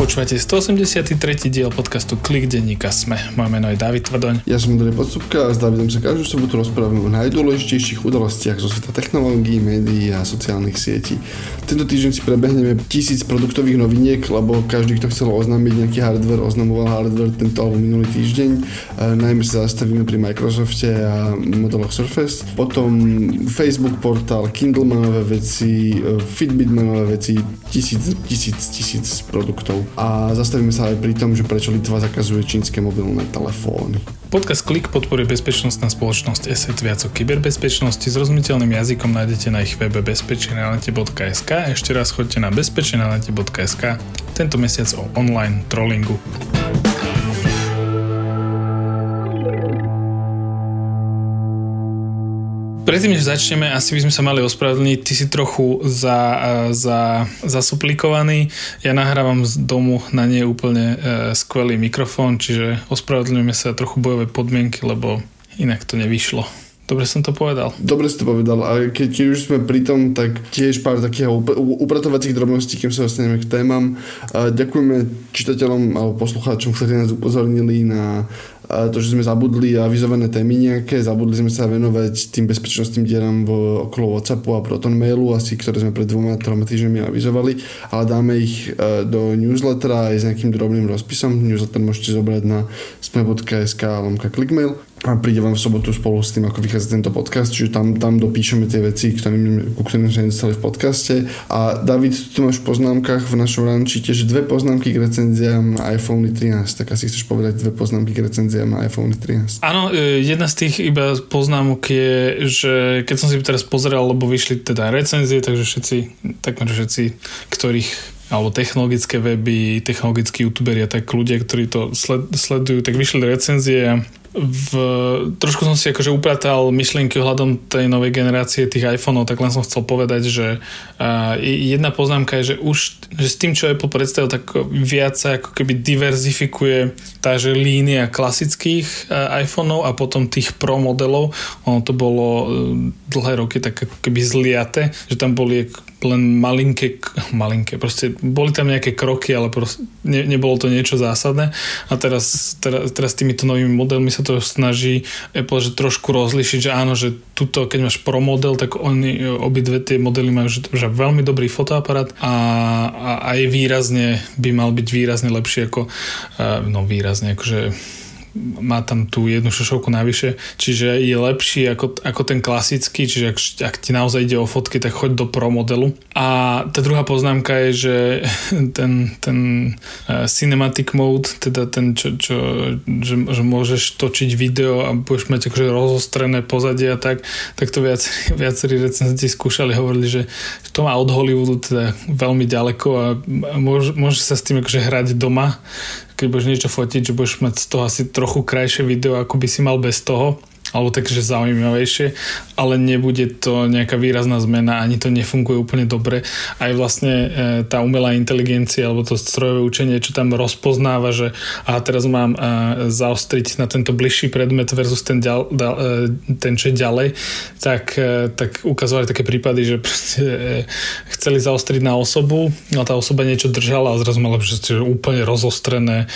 Počúvate 183. diel podcastu Klik denníka SME. Moje meno je David Tvrdoň. Ja som Andrej Podsúbka a s Davidom sa každú sobotu rozprávame o najdôležitejších udalostiach zo sveta technológií, médií a sociálnych sietí. Tento týždeň si prebehneme 1000 produktových noviniek, lebo každý, kto chcel oznámiť nejaký hardware, oznamoval hardware tento alebo minulý týždeň. Najmä sa zastavíme pri Microsofte a modeloch Surface. Potom Facebook portál, Kindle má nové veci, Fitbit má nové veci, tisíc produktov. A zastavíme sa aj pri tom, že prečo Litva zakazuje čínske mobilné telefóny. Podcast Klik podporuje bezpečnostná spoločnosť ESET. Viac o kyberbezpečnosti s rozumiteľným jazykom nájdete na ich webe bezpečnenalete.sk. Ešte raz choďte na bezpečnenalete.sk. Tento mesiac o online trollingu. Predtým, než začneme, asi by sme sa mali ospravedlniť. Ty si trochu zasuplikovaný. Ja nahrávam z domu na nie úplne skvelý mikrofón, čiže ospravedlňujeme sa trochu bojové podmienky, lebo inak to nevyšlo. Dobre som to povedal? Dobre si to povedal. A keď už sme pri tom, tak tiež pár takých upratovacích drobností, kým sa dostaneme k témam. Ďakujeme čitateľom alebo poslucháčom, ktorí nás upozornili na to, že sme zabudli avizované témy nejaké. Zabudli sme sa venovať tým bezpečnostným dieram okolo WhatsAppu a Proton mailu, asi ktoré sme pred 2-3 týždňami avizovali, ale dáme ich do newslettera aj s nejakým drobným rozpisom. Newsletter môžete zobrať na sme.sk/clickmail. A príde vám v sobotu spolu s tým, ako vychádza tento podcast, čiže tam dopíšeme tie veci, ku ktorým sme nedostali v podcaste. A David, tu máš v poznámkach v našom ranči tiež 2 poznámky k recenziám na iPhone 13, tak asi chceš povedať 2 poznámky k recenziám na iPhone 13. Áno, jedna z tých iba poznámok je, že keď som si teraz pozeral, lebo vyšli teda recenzie, takže takmer všetci, ktorých alebo technologické weby, technologickí youtuberi a tak ľudia, ktorí to sledujú, tak vyšli recenzie a trošku som si akože upratal myšlienky ohľadom tej novej generácie tých iPhoneov, tak len som chcel povedať, že jedna poznámka je, že s tým, čo Apple predstavil, tak viac sa ako keby diverzifikuje tá že línia klasických iPhoneov a potom tých Pro modelov. Ono to bolo dlhé roky tak ako keby zliate, že tam boli len malinké, proste boli tam nejaké kroky, ale proste nebolo to niečo zásadné a teraz týmito novými modelmi sa to snaží Apple že trošku rozlišiť, že áno, že tuto, keď máš Pro model, tak obidve tie modely majú že veľmi dobrý fotoaparát a je by mal byť výrazne lepší ako výrazne, akože má tam tú jednu šošovku navyše, čiže je lepší ako ten klasický, čiže ak ti naozaj ide o fotky, tak choď do Pro modelu. A tá druhá poznámka je, že ten cinematic mode, teda ten, že môžeš točiť video a budeš mať akože rozostrené pozadie a tak to viacerí recenzenti skúšali, hovorili, že to má od Hollywoodu teda veľmi ďaleko a môže sa s tým akože hrať doma, keď budeš niečo fotiť, že budeš mať z toho asi trochu krajšie video, ako by si mal bez toho, alebo takže zaujímavejšie, ale nebude to nejaká výrazná zmena, ani to nefunguje úplne dobre. Aj vlastne tá umelá inteligencia, alebo to strojové učenie, čo tam rozpoznáva, že teraz mám zaostriť na tento bližší predmet versus ten čo je ďalej, tak ukazovali také prípady, že chceli zaostriť na osobu, a tá osoba niečo držala a zrazu mala úplne rozostrené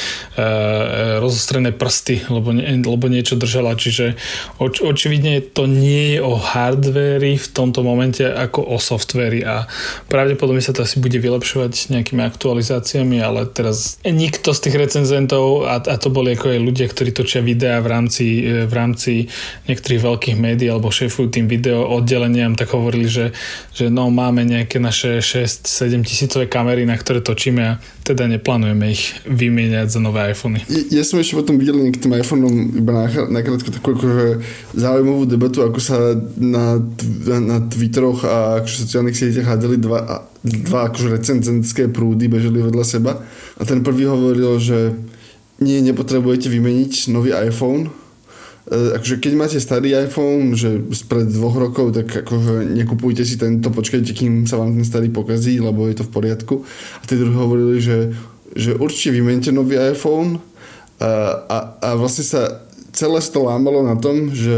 prsty, lebo niečo držala, čiže očividne to nie je o hardvéri v tomto momente ako o softvéri a pravdepodobne sa to asi bude vylepšovať nejakými aktualizáciami, ale teraz nikto z tých recenzentov a to boli ako aj ľudia, ktorí točia videá v rámci niektorých veľkých médií alebo šéfujú tým video oddeleniam, tak hovorili, že máme nejaké naše 6-7 tisícové kamery, na ktoré točíme a teda neplánujeme ich vymieňať za nové iPhony. Ja som ešte potom videl k tým iPhoneom iba nakrátko takú zaujímavú debatu, ako sa na Twitteroch a sociálnych sieťach hádali dva akože recenzentské prúdy bežali vedľa seba a ten prvý hovoril, že nepotrebujete vymeniť nový iPhone. Akože keď máte starý iPhone, že spred 2 rokov, tak akože nekupujte si tento, počkajte, kým sa vám ten starý pokazí, lebo je to v poriadku. A tí druhí hovorili, že určite vymente nový iPhone a vlastne sa celé to lámalo na tom, že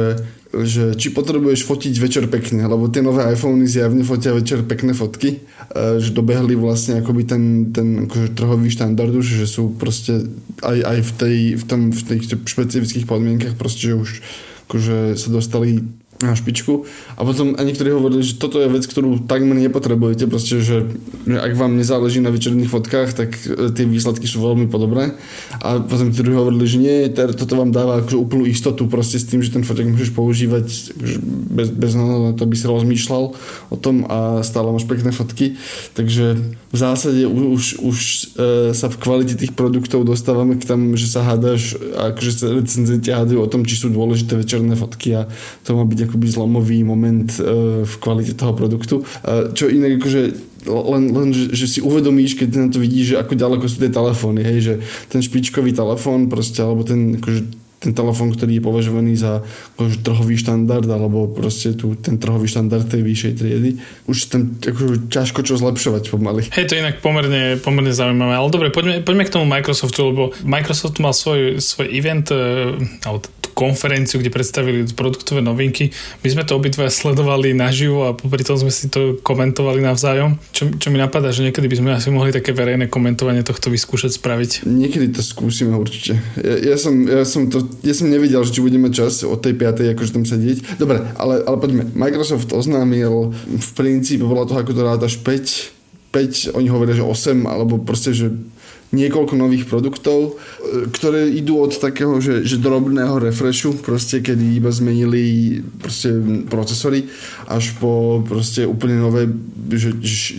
že či potrebuješ fotiť večer pekne, lebo tie nové iPhony zjavne fotia večer pekné fotky, že dobehli vlastne akoby ten akože trhový štandard už, že sú proste aj v tých špecifických podmienkach proste, že už akože sa dostali na špičku. A potom aj niektorí hovorili, že toto je vec, ktorú takmer nepotrebujete, proste, že ak vám nezáleží na večerných fotkách, tak tie výsledky sú veľmi podobné. A potom niektorí hovorili, že nie, toto vám dáva akože úplnú istotu proste s tým, že ten foťák môžeš používať bez na to by si rozmýšľal o tom a stále máš pekné fotky. Takže v zásade už sa v kvalite tých produktov dostávame k tomu, že sa hádaš, akože recenzenti hádajú o tom, či sú dôležité večerné fotky a to má byť akoby zlomový moment v kvalite toho produktu. Čo inak akože len že si uvedomíš, keď na to vidíš, že ako ďaleko sú tie telefóny, hej, že ten špičkový telefón proste, alebo ten telefón, ktorý je považovaný za akože trhový štandard, alebo proste ten trhový štandard tej vyššej triedy. Už tam akože ťažko čo zlepšovať pomaly. Hej, to je inak pomerne zaujímavé. Ale dobre, poďme k tomu Microsoftu, lebo Microsoft mal svoj event, alebo konferenciu, kde predstavili produktové novinky. My sme to obidva sledovali naživo a popri tom sme si to komentovali navzájom. Čo mi napadá, že niekedy by sme asi mohli také verejné komentovanie tohto vyskúšať spraviť. Niekedy to skúsime určite. Ja som nevidel, že či budeme čas od tej 5. akože tam sedieť. Dobre, ale poďme. Microsoft oznámil v princípe podľa toho, ako to rátaš 5, oni hovoria, že 8, alebo proste, že niekoľko nových produktov, ktoré idú od takého, že drobného refreshu, proste kedy iba zmenili proste procesory, až po proste úplne nové, že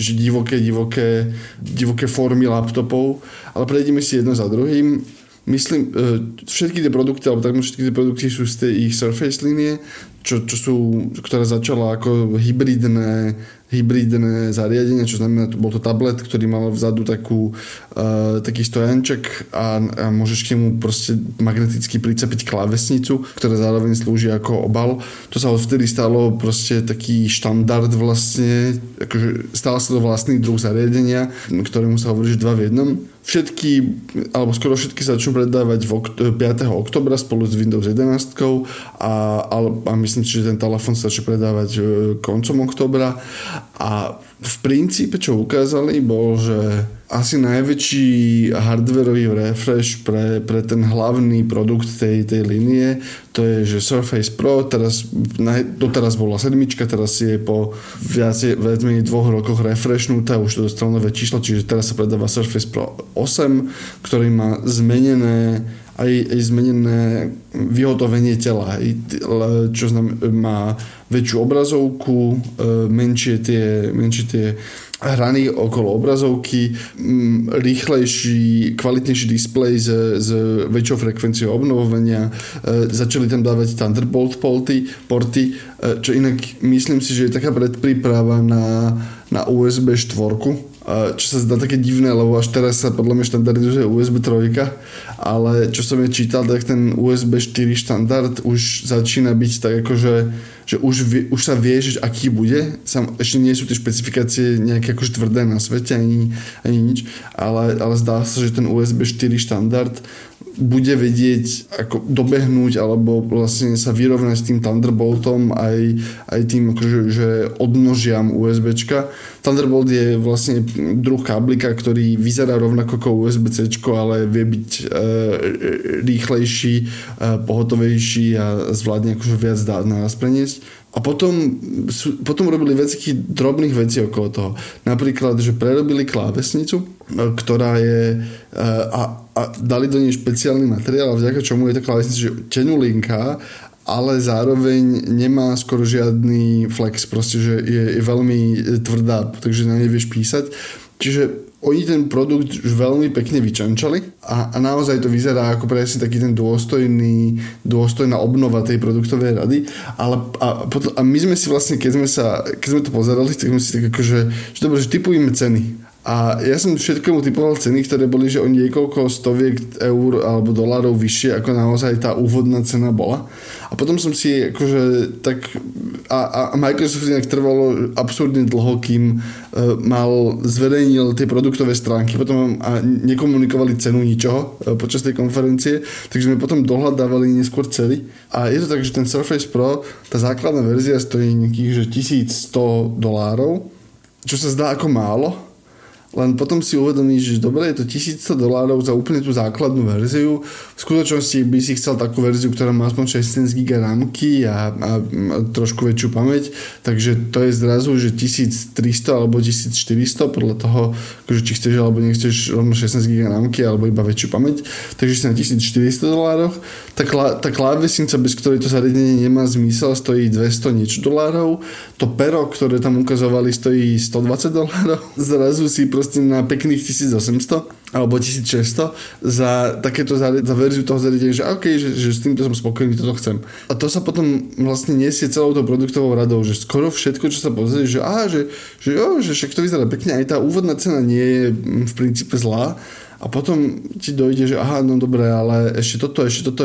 divoké formy laptopov. Ale prejdeme si jedno za druhým. Myslím, všetky tie produkty, alebo takmer všetky tie produkty sú z tej ich Surface línie, ktorá začala ako hybridné zariadenie, čo znamená, bol to tablet, ktorý mal vzadu taký stojanček a môžeš k nemu proste magneticky pricepiť klávesnicu, ktorá zároveň slúži ako obal. To sa odvtedy stalo proste taký štandard vlastne, akože stal sa to vlastný druh zariadenia, ktorému sa hovorí, že 2 v 1. Všetky, alebo skoro všetky sa začnú predávať 5. oktobra spolu s Windows 11 a myslím si, že ten telefón sa začne predávať koncom oktobra a v princípe, čo ukázali, bol, že asi najväčší hardwareový refresh pre ten hlavný produkt tej línie, to je, že Surface Pro, doteraz bola 7, teraz je po viac menej 2 rokoch refreshnutá, už to dostalo nové číslo, čiže teraz sa predáva Surface Pro 8, ktorý má zmenené vyhotovenie tela, čo má väčšiu obrazovku, menšie tie hrany okolo obrazovky, rýchlejší, kvalitnejší displej s väčšou frekvenciou obnovovania, začali tam dávať Thunderbolt porty, čo inak myslím si, že je taká predpríprava na USB 4, čo sa zdá také divné, lebo až teraz sa podľa mňa štandardizuje USB 3, ale čo som čítal, tak ten USB 4 štandard už začína byť tak akože, že už sa vie, že aký bude. Ešte nie sú tie špecifikácie nejaké akože tvrdé na svete, ani nič, ale zdá sa, že ten USB 4 štandard bude vedieť ako dobehnúť alebo vlastne sa vyrovnať s tým Thunderboltom aj tým akože, že odnožiam USBčka. Thunderbolt je vlastne druh káblika, ktorý vyzerá rovnako ako USB-C, ale vie byť rýchlejší, pohotovejší a zvládne akože viac dát naraz preniesť. A potom robili drobných vecí okolo toho. Napríklad, že prerobili klávesnicu, ktorá je a dali do nej špeciálny materiál, vďaka čomu je tá klávesnica že tenulinká, ale zároveň nemá skoro žiadny flex, proste, že je veľmi tvrdá, takže na nej vieš písať. Čiže oni ten produkt už veľmi pekne vyčančali a naozaj to vyzerá ako presne taký ten dôstojná obnova tej produktovej rady, a my sme si vlastne, keď sme to pozerali, tak sme si tak akože, že dobre, že tipujeme ceny. A ja som všetkomu typoval ceny, ktoré boli, že o niekoľko stoviek eur alebo dolárov vyššie, ako naozaj tá úvodná cena bola. A potom som si akože tak... A Microsoft inak trvalo absurdne dlho, kým zverejnil tie produktové stránky. Potom nekomunikovali cenu ničoho počas tej konferencie, takže sme potom dohľadávali neskôr ceny. A je to tak, že ten Surface Pro, tá základná verzia stojí nejakých že $1100, čo sa zdá ako málo. Len potom si uvedomíš, že dobre, je to $1100 za úplne tú základnú verziu. V skutočnosti by si chcel takú verziu, ktorá má aspoň 16 GB rámky a trošku väčšiu pamäť, takže to je zrazu, že 1300 alebo 1400 podľa toho, či chceš alebo nechceš rovno 16 GB rámky alebo iba väčšiu pamäť, takže si na $1400. Tá klávesnica, bez ktorej to zariadenie nemá zmysel, stojí $200 niečo. To pero, ktoré tam ukazovali, stojí $120. Zrazu si proste na pekných 1800 alebo 1600 za takéto za verziu toho zariadenia, že OK, že s týmto som spokojný, toto chcem. A to sa potom vlastne nesie celou tou produktovou radou, že skoro všetko, čo sa pozrie, že však to vyzerá pekne, aj tá úvodná cena nie je v princípe zlá. A potom ti dojde, že aha, no dobré, ale ešte toto.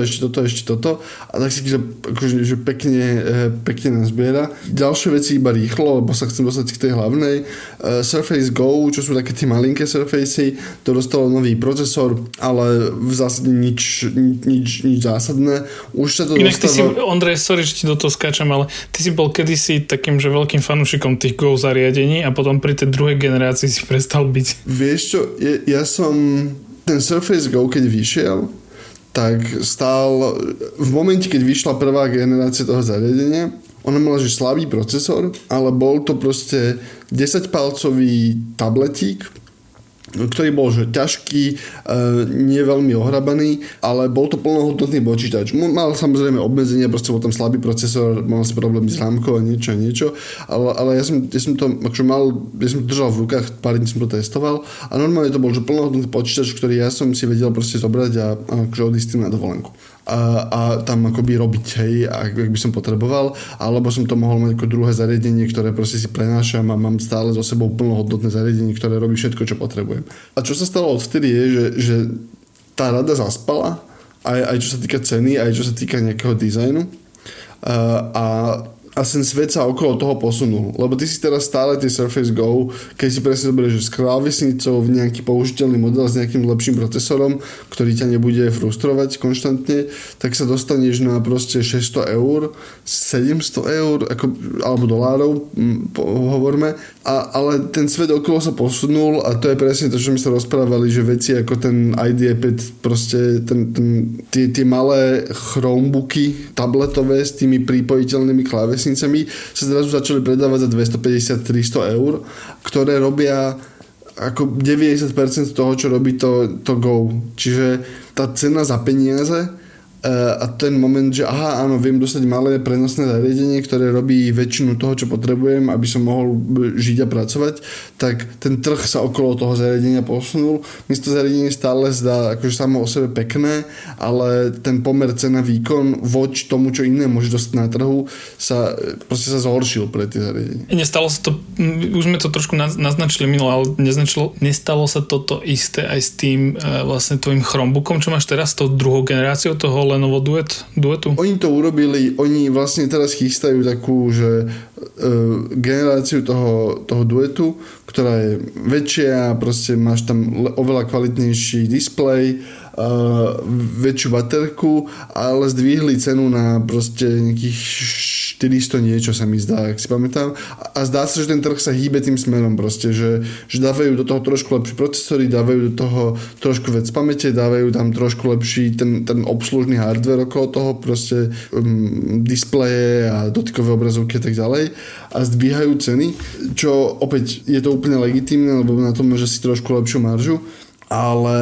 A tak si že pekne nazbiera. Ďalšie veci iba rýchlo, lebo sa chcem dostať k tej hlavnej. Surface Go, čo sú také tie malinké Surfacey, to dostalo nový procesor, ale v zásade nič zásadné. Už sa to inak dostáva... Ondrej, sorry, že ti do toho skáčam, ale ty si bol kedysi takým, že veľkým fanúšikom tých Go zariadení a potom pri tej druhej generácii si prestal byť. Vieš čo, ja som ten Surface Go, keď vyšiel, tak stál v momente, keď vyšla prvá generácia toho zariadenia, ona mala, že slabý procesor, ale bol to proste 10-palcový tabletík, ktorý bol že ťažký, nie veľmi ohrabaný, ale bol to plnohodnotný počítač. Mal samozrejme obmedzenia, proste bol tam slabý procesor, mal si problémy s rámkou a niečo, ale ja som to držal v rukách, pár dní som to testoval a normálne to bol že plnohodnotný počítač, ktorý ja som si vedel proste zobrať a akože odísť tým na dovolenku. A tam akoby robiť, hej, ak by som potreboval, alebo som to mohol mať ako druhé zariadenie, ktoré proste si prenášam a mám stále so sebou plnohodnotné zariadenie, ktoré robí všetko, čo potrebujem. A čo sa stalo odvtedy je, že tá rada zaspala, aj čo sa týka ceny, aj čo sa týka nejakého dizajnu a ten svet sa okolo toho posunul. Lebo ty si teraz stále tie Surface Go, keď si presne zoberieš, že s klávesnicou v nejaký použiteľný model s nejakým lepším procesorom, ktorý ťa nebude frustrovať konštantne, tak sa dostaneš na proste 600 eur, 700 eur, alebo dolárov, hovorme. Ale ten svet okolo sa posunul a to je presne to, čo my sa rozprávali, že veci ako ten iPad, proste tie malé Chromebooky tabletové s tými pripojiteľnými klávesnicami sa zrazu začali predávať za 250-300 eur, ktoré robia ako 90% toho, čo robí to Go. Čiže tá cena za peniaze a ten moment, že aha, áno, viem dostať malé prenosné zariadenie, ktoré robí väčšinu toho, čo potrebujem, aby som mohol žiť a pracovať, tak ten trh sa okolo toho zariadenia posunul. Mne to zariadenie stále zdá akože samo o sebe pekné, ale ten pomer cena výkon voči tomu, čo iné môže dostať na trhu, sa zhoršil pre tie zariadenia. Nestalo sa to, už sme to trošku naznačili minule, ale nestalo sa toto isté aj s tým vlastne tvojim Chromebookom, čo máš teraz, s tou druhou generáciou toho Lenovo duetu? Oni to urobili, oni vlastne teraz chystajú takú, že generáciu toho duetu, ktorá je väčšia, proste máš tam oveľa kvalitnejší displej, väčšiu baterku, ale zdvihli cenu na proste nejakých 400 niečo sa mi zdá, ak si pamätám. A zdá sa, že ten trh sa hýbe tým smerom proste, že dávajú do toho trošku lepšie procesory, dávajú do toho trošku viac pamäte, dávajú tam trošku lepší ten obslužný hardware okolo toho, proste displeje a dotykové obrazovky a tak ďalej a zdvíhajú ceny, čo opäť je to úplne legitímne, lebo na to môže si trošku lepšiu maržu, ale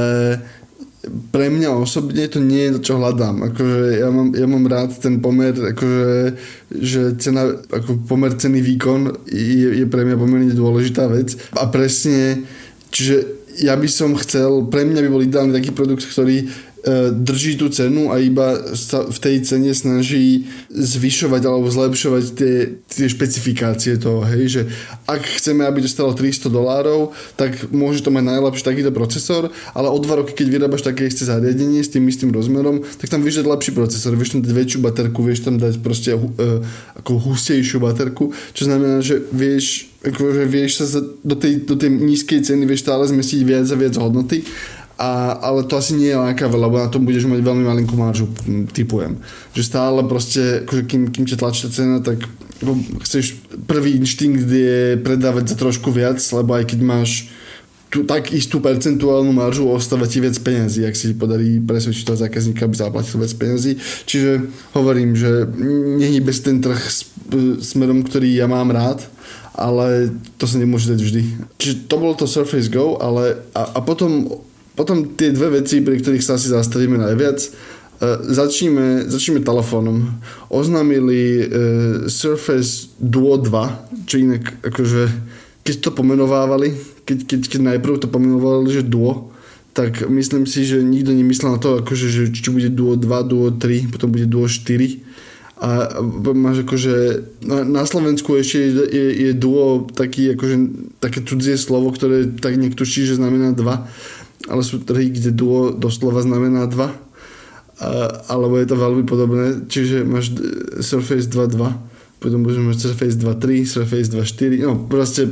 pre mňa osobne to nie je to, čo hľadám. Akože ja mám rád ten pomer, akože, že cena, ako pomer ceny výkon je pre mňa pomerne dôležitá vec. A presne, čiže ja by som chcel, pre mňa by bol ideálny taký produkt, ktorý drží tú cenu a iba sa v tej cene snaží zvyšovať alebo zlepšovať tie špecifikácie toho, hej, že ak chceme, aby to stalo $300, tak môže to mať najlepší takýto procesor, ale o 2 roky, keď vyrábaš také isté zariadenie s tým istým rozmerom, tak tam vieš dať lepší procesor, vieš tam dať väčšiu baterku, vieš tam dať proste ako hustejšiu baterku, čo znamená, že vieš sa do tej nízkej ceny vieš stále zmestiť viac a viac hodnoty. Ale to asi nie je lákavé, lebo na tom budeš mať veľmi malinkú maržu, typujem. Že stále proste, akože kým ťa tlačí tá cena, tak chceš, prvý inštinkt je predávať za trošku viac, lebo aj keď máš tak istú percentuálnu maržu, ostáva ti viac peniazí, ak si podarí presvedčiť toho zákazníka, aby zaplatil viac peniazí. Čiže hovorím, že nehýbe si ten trh smerom, ktorý ja mám rád, ale to sa nemôže dať vždy. Čiže to bolo to Surface Go, ale a potom tie dve veci, pri ktorých sa asi zastavíme najviac. Začneme telefónom. Oznámili Surface Duo 2, čo inak akože keď to pomenovávali, keď najprv to pomenovali, že Duo, tak myslím si, že nikto nemyslel na to, akože, že či bude Duo 2, Duo 3, potom bude Duo 4. A máš akože na Slovensku ešte je Duo taký akože také cudzie slovo, ktoré tak niekto tuší, že znamená 2. Ale sú trhy, kde Duo doslova znamená 2, alebo je to veľmi podobné, čiže máš Surface 2.2, potom budeš mať Surface 2.3, Surface 2.4, no proste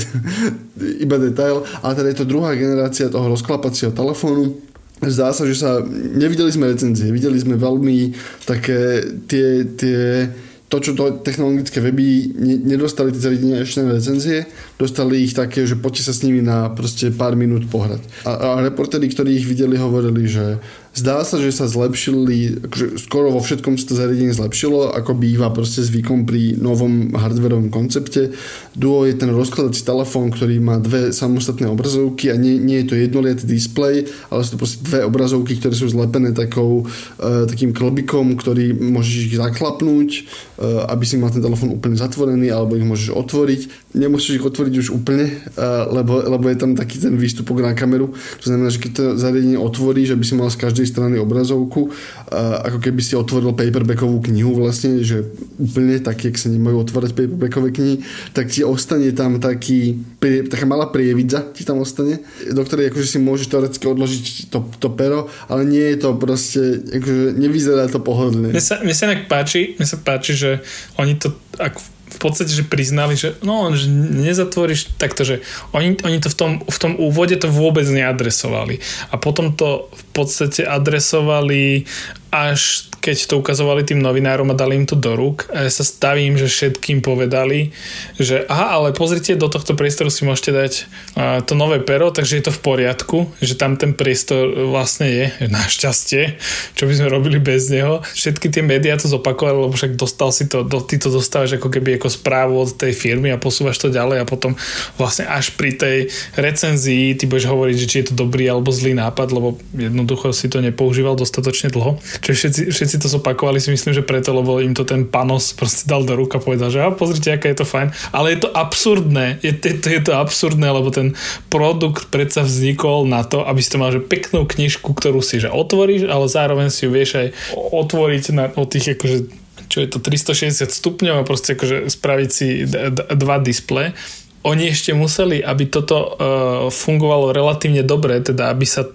iba detail, ale teda je to druhá generácia toho rozklapacieho telefónu. Zdá sa, že nevideli sme recenzie, videli sme veľmi také to, čo technologické weby nedostali tie zariadenia ešte na recenzie, dostali ich také, že poďte sa s nimi na proste pár minút pohrať. A reportéri, ktorí ich videli, hovorili, že zdá sa, že sa zlepšili, akože skoro vo všetkom sa to zariadenie zlepšilo, ako býva proste zvykom pri novom hardwareovom koncepte. Duo je ten rozkladací telefón, ktorý má dve samostatné obrazovky a nie je to jednoliatý displej, ale sú to proste dve obrazovky, ktoré sú zlepené takým klbikom, ktorý môžeš ich zaklapnúť, aby si mal ten telefón úplne zatvorený, alebo ich môžeš otvoriť. Nemusíš ich otvoriť už úplne, lebo je tam taký ten výstupok na kameru. To znamená, že keď to zariadenie otvoríš, aby si mal z každej strany obrazovku, ako keby si otvoril paperbackovú knihu vlastne, že úplne tak, jak sa nemajú otvárať paperbackové knihy, tak ti ostane tam taká malá prievidza ti tam ostane, do ktorej akože si môžeš teoreticky odložiť to pero, ale nie je to proste, akože nevyzerá to pohodlne. Mne sa páči, že oni to v podstate, že priznali, že že nezatvoríš takto, že oni to v tom úvode to vôbec neadresovali. A potom to v podstate adresovali až keď to ukazovali tým novinárom a dali im to do rúk. A ja sa stavím, že všetkým povedali, že ale pozrite, do tohto priestoru si môžete dať to nové pero, takže je to v poriadku, že tam ten priestor vlastne je, našťastie, čo by sme robili bez neho. Všetky tie médiá to zopakovali, lebo však ty to dostávaš ako keby ako správu od tej firmy a posúvaš to ďalej a potom vlastne až pri tej recenzii ty budeš hovoriť, že či je to dobrý alebo zlý nápad, lebo jednoducho si to nepoužíval dostatočne dlho. Čiže všetci to zopakovali, si myslím, že preto, lebo im to ten Panos proste dal do rúk a povedal, že pozrite, aké je to fajn. Ale je to absurdné. Je to absurdné, lebo ten produkt predsa vznikol na to, aby si to mal že peknú knižku, ktorú si že otvoríš, ale zároveň si ju vieš aj otvoriť o tých akože čo je to 360 stupňov a proste akože spraviť si dva displeje. Oni ešte museli, aby toto fungovalo relatívne dobre, teda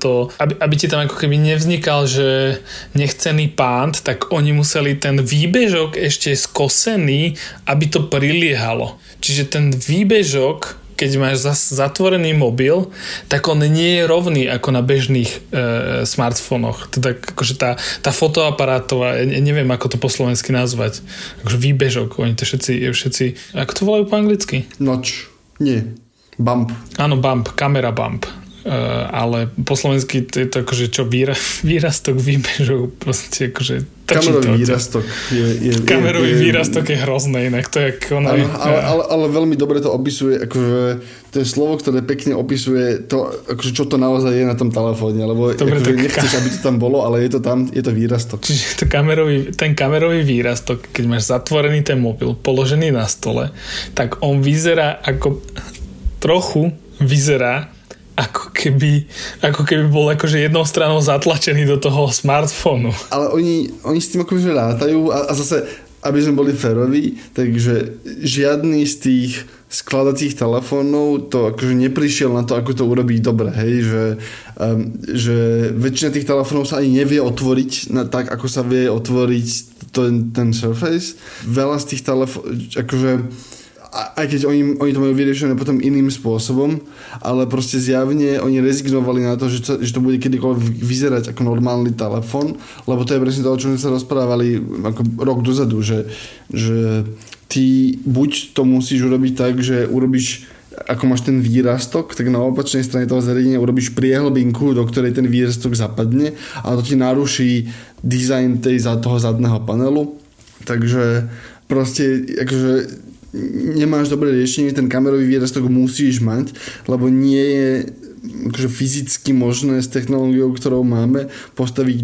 aby ti tam ako keby nevznikal, že nechcený pánt, tak oni museli ten výbežok ešte skosený, aby to priliehalo. Čiže ten výbežok, keď máš zatvorený mobil, tak on nie je rovný ako na bežných smartfónoch. Teda akože tá fotoaparátová, neviem ako to po slovensky nazvať, akože výbežok, oni to všetci ako to volajú po anglicky? Notch. Nie. Bump. Áno, bump. Kamera bump. Ale po slovensky to je to akože čo výrastok, výbežok, proste akože kamerový výrastok kamerový výrastok je hrozné inak. To je ale veľmi dobre to opisuje, akože to je slovo, ktoré pekne opisuje to, akože čo to naozaj je na tom telefóne, lebo akože nechceš, aby to tam bolo, ale je to tam, je to výrastok. Čiže ten kamerový výrastok, keď máš zatvorený ten mobil, položený na stole, tak on vyzerá ako keby bol akože jednou stranou zatlačený do toho smartfónu. Ale oni s tým akože rátajú a zase, aby sme boli féroví, takže žiadny z tých skladacích telefónov to akože neprišiel na to, ako to urobiť dobre, hej, že väčšina tých telefónov sa ani nevie otvoriť tak, ako sa vie otvoriť ten Surface. Veľa z tých telefónov, akože aj keď oni to majú vyriešené potom iným spôsobom, ale proste zjavne oni rezignovali na to, že to bude kedykoľvek vyzerať ako normálny telefón, lebo to je presne to, o čom sme sa rozprávali ako rok dozadu, že ty buď to musíš urobiť tak, že urobíš, ako máš ten výrastok, tak na opačnej strane toho zariadenia urobíš priehlbinku, do ktorej ten výrastok zapadne a to ti naruší dizajn toho zadného panelu. Takže proste akože nemáš dobré riešenie, ten kamerový výrastok musíš mať, lebo nie je akože fyzicky možné s technológiou, ktorou máme, postaviť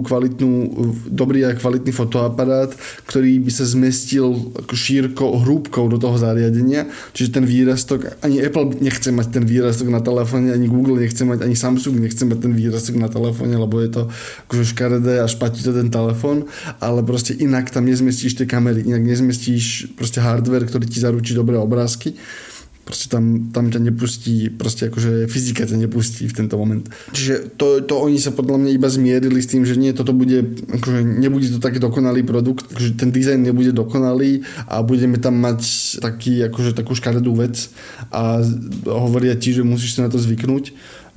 dobrý a kvalitný fotoaparát, ktorý by sa zmestil ako šírko hrúbkou do toho zariadenia. Čiže ten výrastok, ani Apple nechce mať ten výrastok na telefóne, ani Google nechce mať, ani Samsung nechce mať ten výrastok na telefóne, lebo je to akože škaredé a špatí to ten telefón, ale proste inak tam nezmestíš tie kamery, inak nezmestíš proste hardware, ktorý ti zaručí dobré obrázky. Proste tam ťa nepustí, proste akože fyzika ťa nepustí v tento moment. Čiže to oni sa podľa mňa iba zmierili s tým, že nie, toto bude, akože nebude to taký dokonalý produkt, akože ten dizajn nebude dokonalý a budeme tam mať takú škaredú vec a hovoria ti, že musíš sa na to zvyknúť.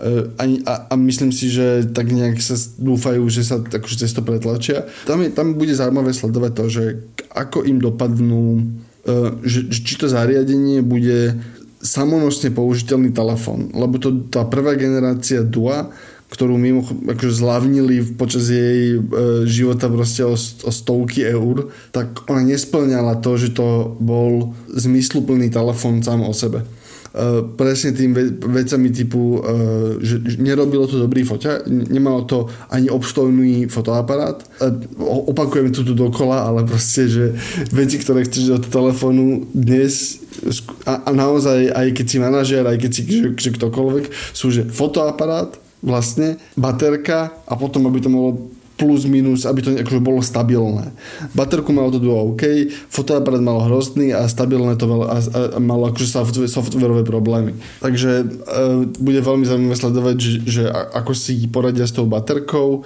A myslím si, že tak nejak sa dúfajú, že sa akože cez to pretlačia. Tam bude zaujímavé sledovať to, že ako im dopadnú, že či to zariadenie bude samonosne použiteľný telefón, lebo tá prvá generácia Dua, ktorú mimo akože zľavnili počas jej života proste o stovky eur, tak ona nesplňala to, že to bol zmysluplný telefón sám o sebe. Presne tým vecami typu, že nerobilo to dobrý foťák, nemalo to ani obstojný fotoaparát. Opakujem to tu dokola, ale proste, že veci, ktoré chceš od telefónu dnes a naozaj aj keď si manažér, aj keď si že ktokoľvek, sú, že fotoaparát, vlastne, baterka a potom, aby to malo plus minus, aby to akože bolo stabilné. Baterku malo to Duo OK, fotoaparát malo hrozný a stabilné to a malo akože softwareové problémy. Takže bude veľmi zaujímavé sledovať, že ako si poradia s tou baterkou,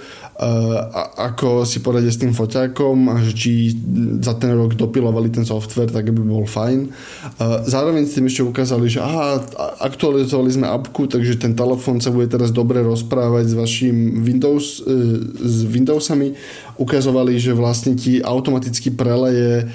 ako si poradia s tým foťákom a že či za ten rok dopilovali ten software, tak by bol fajn. Zároveň s tým ešte ukázali, že aktualizovali sme appku, takže ten telefón sa bude teraz dobre rozprávať s vašim Windowsami. Ukazovali, že vlastne ti automaticky preleje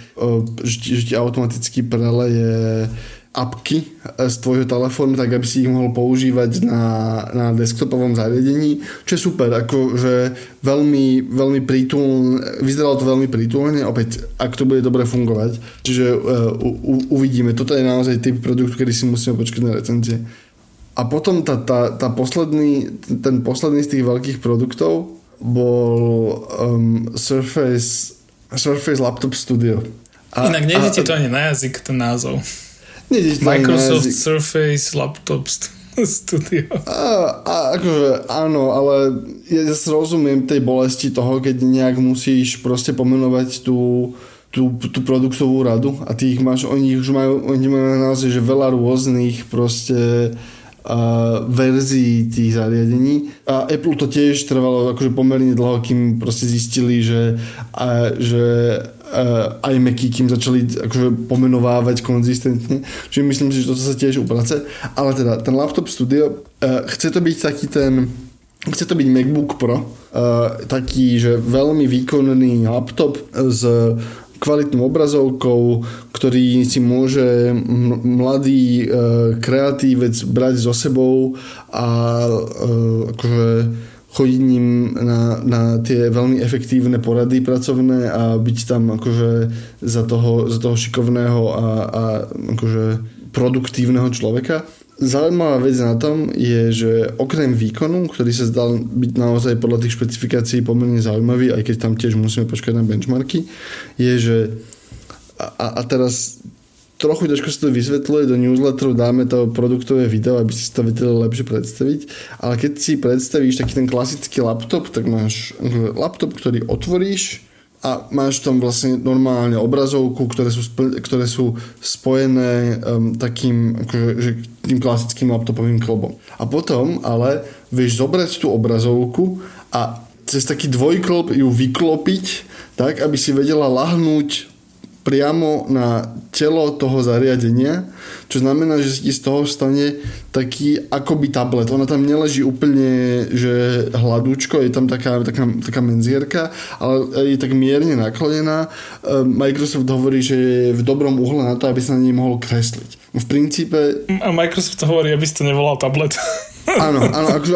apky z tvojho telefónu, tak aby si ich mohol používať na desktopovom zariadení, čo je super, akože veľmi, veľmi prítulné, vyzeralo to veľmi prítulne, opäť, ak to bude dobre fungovať. Čiže uvidíme. Toto je naozaj typ produktu, kedy si musíme počkať na recenzie. A potom ten posledný z tých veľkých produktov bol Surface Laptop Studio. Inak nejde ti to ani na jazyk, ten názov. Microsoft Surface Laptop Studio. Akože áno, ale ja rozumiem tej bolesti toho, keď nejak musíš proste pomenovať tú produktovú radu a ty ich máš, oni majú naozaj, že veľa rôznych proste verzií tých zariadení a Apple to tiež trvalo akože pomerne dlho, kým proste zistili, že aj Macy, kým začali akože pomenovávať konzistentne, čiže myslím si, že toto sa tiež uprace, ale teda ten Laptop Studio chce to byť MacBook Pro, taký, že veľmi výkonný laptop s kvalitnou obrazovkou, ktorý si môže mladý kreatívec brať so sebou a akože chodiť ním na tie veľmi efektívne porady pracovné a byť tam akože za toho šikovného a akože produktívneho človeka. Zaujímavá vec na tom je, že okrem výkonu, ktorý sa zdal byť naozaj podľa tých špecifikácií pomerne zaujímavý, aj keď tam tiež musíme počkať na benchmarky, je, že a teraz trochu ťažko sa to vysvetľuje, do newsletteru dáme to produktové video, aby si to vedeli lepšie predstaviť, ale keď si predstavíš taký ten klasický laptop, tak máš laptop, ktorý otvoríš a máš tam vlastne normálne obrazovku, ktoré sú spojené takým akože, že tým klasickým laptopovým klbom. A potom ale vieš zobrať tú obrazovku a cez taký dvojklb ju vyklopiť tak, aby si vedela lahnúť priamo na telo toho zariadenia, čo znamená, že si z toho stane taký akoby tablet. Ona tam neleží úplne, že hladúčko, je tam taká menzierka, ale je tak mierne naklonená. Microsoft hovorí, že je v dobrom uhle na to, aby sa na nej mohol kresliť. V princípe... A Microsoft hovorí, aby si to nevolal tablet. Áno, akože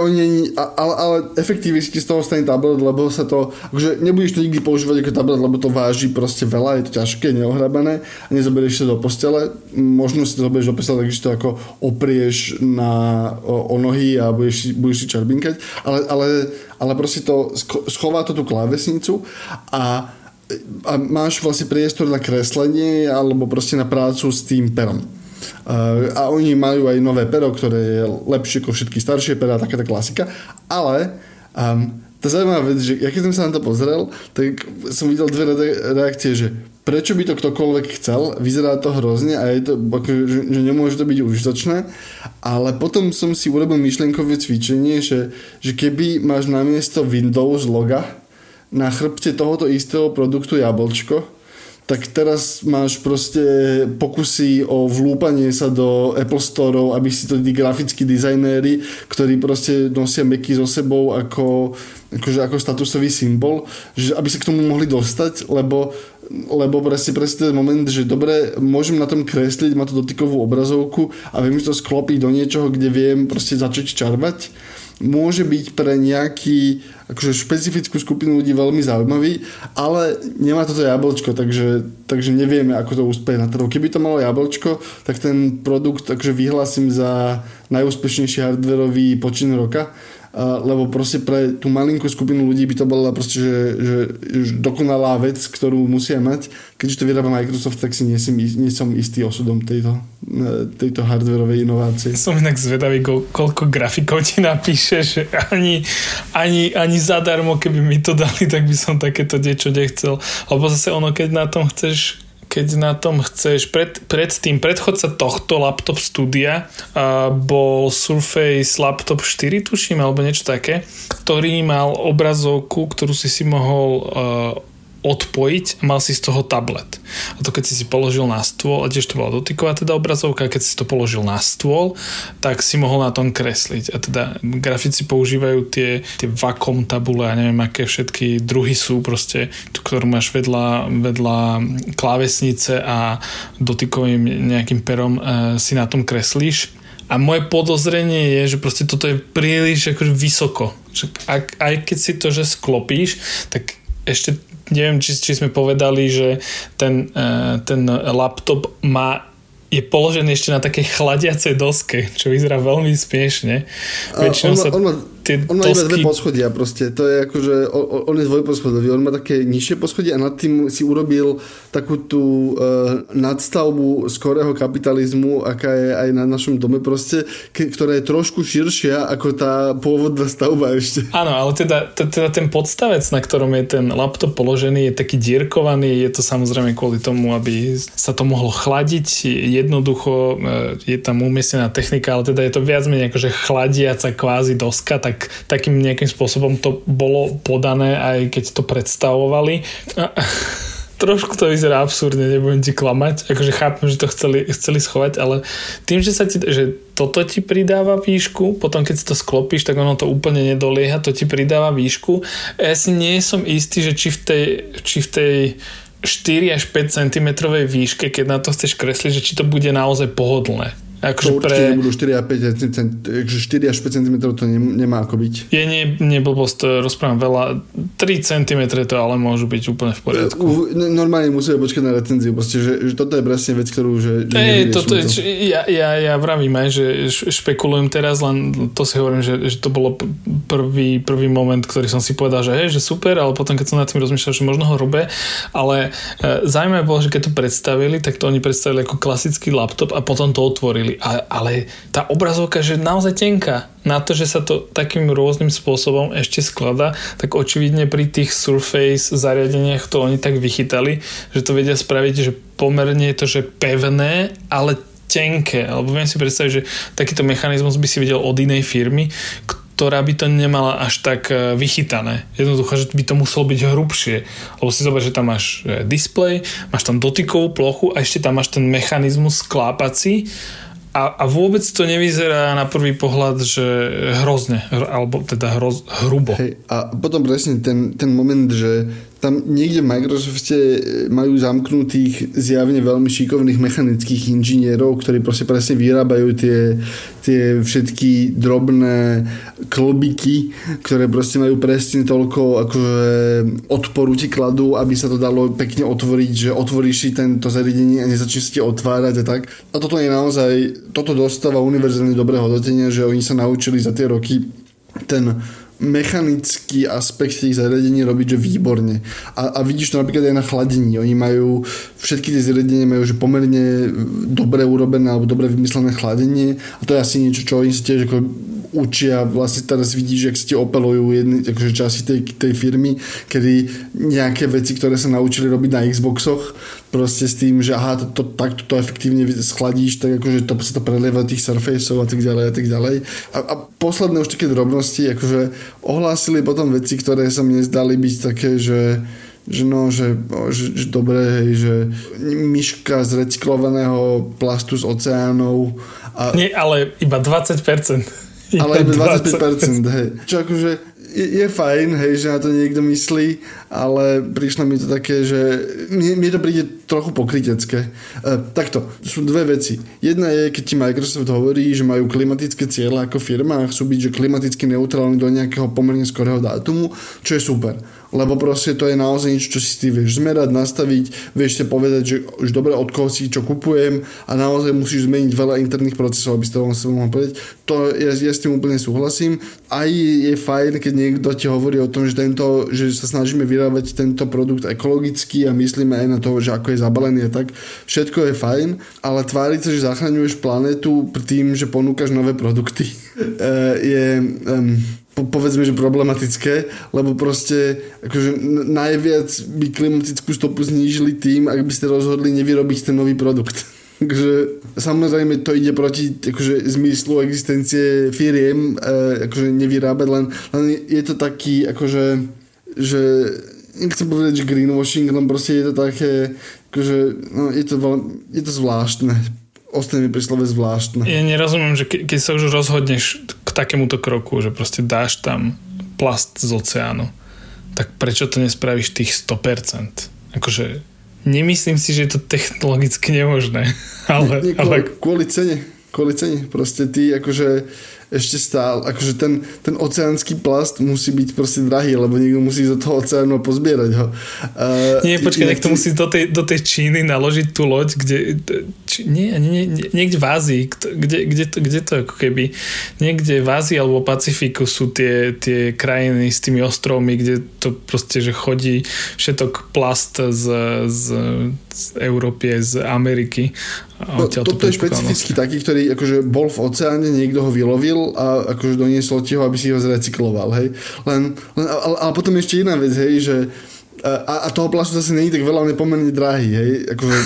ale efektívne si z toho stane tablet, lebo sa to, akože nebudeš to nikdy používať ako tablet, lebo to váži proste veľa, je to ťažké, neohrabané a nezoberieš sa do postele, možno si to zoberieš do postele, takže to ako oprieš o nohy a budeš si čarbinkať, ale proste to schová to tú klávesnicu a máš vlastne priestor na kreslenie alebo proste na prácu s tým perom. A oni majú aj nové pero, ktoré je lepšie ako všetky staršie perá, taká tá klasika, ale tá zaujímavá vec, že ja keď som sa na to pozrel, tak som videl dve reakcie, že prečo by to ktokoľvek chcel, vyzerá to hrozne a je to, že nemôže to byť užitočné, ale potom som si urobil myšlienkové cvičenie, že keby máš namiesto Windows loga na chrbte tohoto istého produktu jablčko, tak teraz máš proste pokusy o vlúpanie sa do Apple Storeov, aby si to tí grafickí dizajnéri, ktorí proste nosia Macy so sebou ako statusový symbol, že aby sa k tomu mohli dostať, lebo presne ten moment, že dobre, môžem na tom kresliť, má to dotykovú obrazovku a viem to sklopiť do niečoho, kde viem proste začať čarvať, môže byť pre nejaký akože špecifickú skupinu ľudí veľmi zaujímavý, ale nemá toto jablčko, takže nevieme, ako to úspeje na trhu. Keby to malo jablčko, tak ten produkt akože vyhlásim za najúspešnejší hardwareový počin roka, lebo proste pre tú malinkú skupinu ľudí by to bola proste že dokonalá vec, ktorú musia mať. Keďže to vyrába Microsoft, tak si nie som istý osudom tejto hardwareovej inovácie. Som inak zvedavý, koľko grafikov ti napíše, že ani zadarmo, keby mi to dali, tak by som takéto niečo nechcel. Lebo zase ono, keď na tom chceš, pred tým predchodca tohto laptop studia bol Surface Laptop 4, tuším, alebo niečo také, ktorý mal obrazovku, ktorú si mohol odpojiť a mal si z toho tablet. A to keď si položil na stôl, a tiež to bola dotyková teda obrazovka, keď si to položil na stôl, tak si mohol na tom kresliť. A teda grafici používajú tie vakuum tabule a neviem, aké všetky druhy sú proste, ktorú máš vedľa klávesnice a dotykovým nejakým perom si na tom kreslíš. A moje podozrenie je, že proste toto je príliš akože vysoko. Aj keď si to, že sklopíš, tak ešte neviem, či sme povedali, že ten laptop je položený ešte na takej chladiacej doske, čo vyzerá veľmi smiešne. On má iba dve poschodia proste. To je akože, on je dvojposchodový. On má také nižšie poschodie a nad tým si urobil takú tú nadstavbu skorého kapitalizmu, aká je aj na našom dome proste, ktorá je trošku širšia ako tá pôvodná stavba ešte. Áno, ale teda ten podstavec, na ktorom je ten laptop položený, je taký dierkovaný. Je to samozrejme kvôli tomu, aby sa to mohlo chladiť. Jednoducho je tam umiestnená technika, ale teda je to viac menej akože chladiaca kvázi doska, tak takým nejakým spôsobom to bolo podané, aj keď to predstavovali. Trošku to vyzerá absurdne, nebudem ti klamať. Akože chápem, že to chceli schovať, ale tým, že toto ti pridáva výšku, potom keď si to sklopíš, tak ono to úplne nedolieha, to ti pridáva výšku. Ja si nie som istý, že či v tej 4 až 5 cm výške, keď na to chceš kresliť, že či to bude naozaj pohodlné. Akože to určite nebudú 4 až 5 cm to nemá ako byť. Je nie blbosť, rozprávam veľa. 3 cm to ale môžu byť úplne v poriadku. Normálne musíme počkať na recenziu, proste, že toto je presne vec, ktorú ja vravím aj, že špekulujem teraz, len to si hovorím, že to bolo prvý moment, ktorý som si povedal, že hej, že super, ale potom keď som nad tým rozmýšľal, že možno ho robia, ale zaujímavé bolo, že keď to predstavili, tak to oni predstavili ako klasický laptop a potom to otvorili. Ale tá obrazovka, že naozaj tenká. Na to, že sa to takým rôznym spôsobom ešte skladá, tak očividne pri tých Surface zariadeniach to oni tak vychytali, že to vedia spraviť, že pomerne je to, že pevné, ale tenké. Alebo viem si predstaviť, že takýto mechanizmus by si videl od inej firmy, ktorá by to nemala až tak vychytané. Jednoducho, že by to muselo byť hrubšie. Lebo si zober, že tam máš displej, máš tam dotykovú plochu a ešte tam máš ten mechanizmus sklápací a vôbec to nevyzerá na prvý pohľad, že hrozne, alebo teda hrubo. Hej, a potom presne ten moment, že tam niekde v Microsofte majú zamknutých zjavne veľmi šikovných mechanických inžinierov, ktorí proste presne vyrábajú tie všetky drobné klbiky, ktoré proste majú presne toľko akože odporu ti kladú, aby sa to dalo pekne otvoriť, že otvoríš si tento zariadenie a nezačne sa ti otvárať a tak. A toto je naozaj, toto dostáva univerzálne dobré hodnotenie, že oni sa naučili za tie roky ten mechanický aspekt tých zariadení robiť, že výborne. A vidíš to napríklad aj na chladení. Oni majú, všetky tie zariadenia majú, že pomerne dobre urobené alebo dobre vymyslené chladenie a to je asi niečo, čo oni sa tiež ako učia. Vlastne teraz vidíš, jak si ti opelujú jedny akože časti tej firmy, kedy nejaké veci, ktoré sa naučili robiť na Xboxoch, proste s tým, že aha, takto to efektívne schladíš, tak akože to sa to prelieva tých Surfaceov a tak ďalej a tak ďalej. A posledné už také drobnosti, akože ohlásili potom veci, ktoré sa mne zdali byť také, že dobré, hej, že myška z recyklovaného plastu z oceánov. Nie, ale iba 20%. Ale iba 25%, hej. Čo akože je fajn, hej, že na to niekto myslí, ale prišlo mi to také, že mi to príde trochu pokrytecké. Takto, sú dve veci. Jedna je, keď ti Microsoft hovorí, že majú klimatické ciele ako firma a chcú byť že klimaticky neutrálni do nejakého pomerne skorého dátumu, čo je super. Lebo proste to je naozaj niečo, čo si ty vieš zmerať, nastaviť, vieš si povedať, že už dobre od koho si čo kupujem a naozaj musíš zmeniť veľa interných procesov, aby si to mohol povedať. To ja s tým úplne súhlasím. Aj je fajn, keď niekto ti hovorí o tom, že sa snažíme vyrábať tento produkt ekologicky a myslíme aj na to, že ako je zabalený a tak. Všetko je fajn, ale tváriť sa, že zachraňuješ planetu tým, že ponúkaš nové produkty je povedzme, že problematické, lebo proste akože najviac by klimatickú stopu znížili tým, ak by ste rozhodli nevyrobiť ten nový produkt. Takže samozrejme to ide proti akože zmyslu existencie firiem, akože nevyrábať, len je to taký akože, že nechcem povedať, že greenwashing, len proste je to také akože, no je to zvláštne. Ostane mi pri slove zvláštne. Ja nerozumiem, že keď sa už rozhodneš k takémuto kroku, že proste dáš tam plast z oceánu, tak prečo to nespravíš tých 100%? Akože nemyslím si, že je to technologicky nemožné. Ale kvôli cene. Proste ty akože ešte stále, akože ten oceánsky plast musí byť proste drahý, lebo niekto musí do toho oceánu pozbierať ho. Nie, počkaj, niekto musí do tej Číny naložiť tú loď, kde niekde v Ázii, kde to ako keby niekde v Ázii alebo Pacifiku sú tie krajiny s tými ostrovmi, kde to proste, že chodí všetok plast z Európy, z Ameriky. Toto je špecificky taký, ktorý akože bol v oceáne, niekto ho vylovil a akože doniesol ti ho, aby si ho zrecykloval, hej. Ale potom ešte iná vec, hej, že a toho plastu zase nie je tak veľa, on je pomerne drahý, hej. Akože,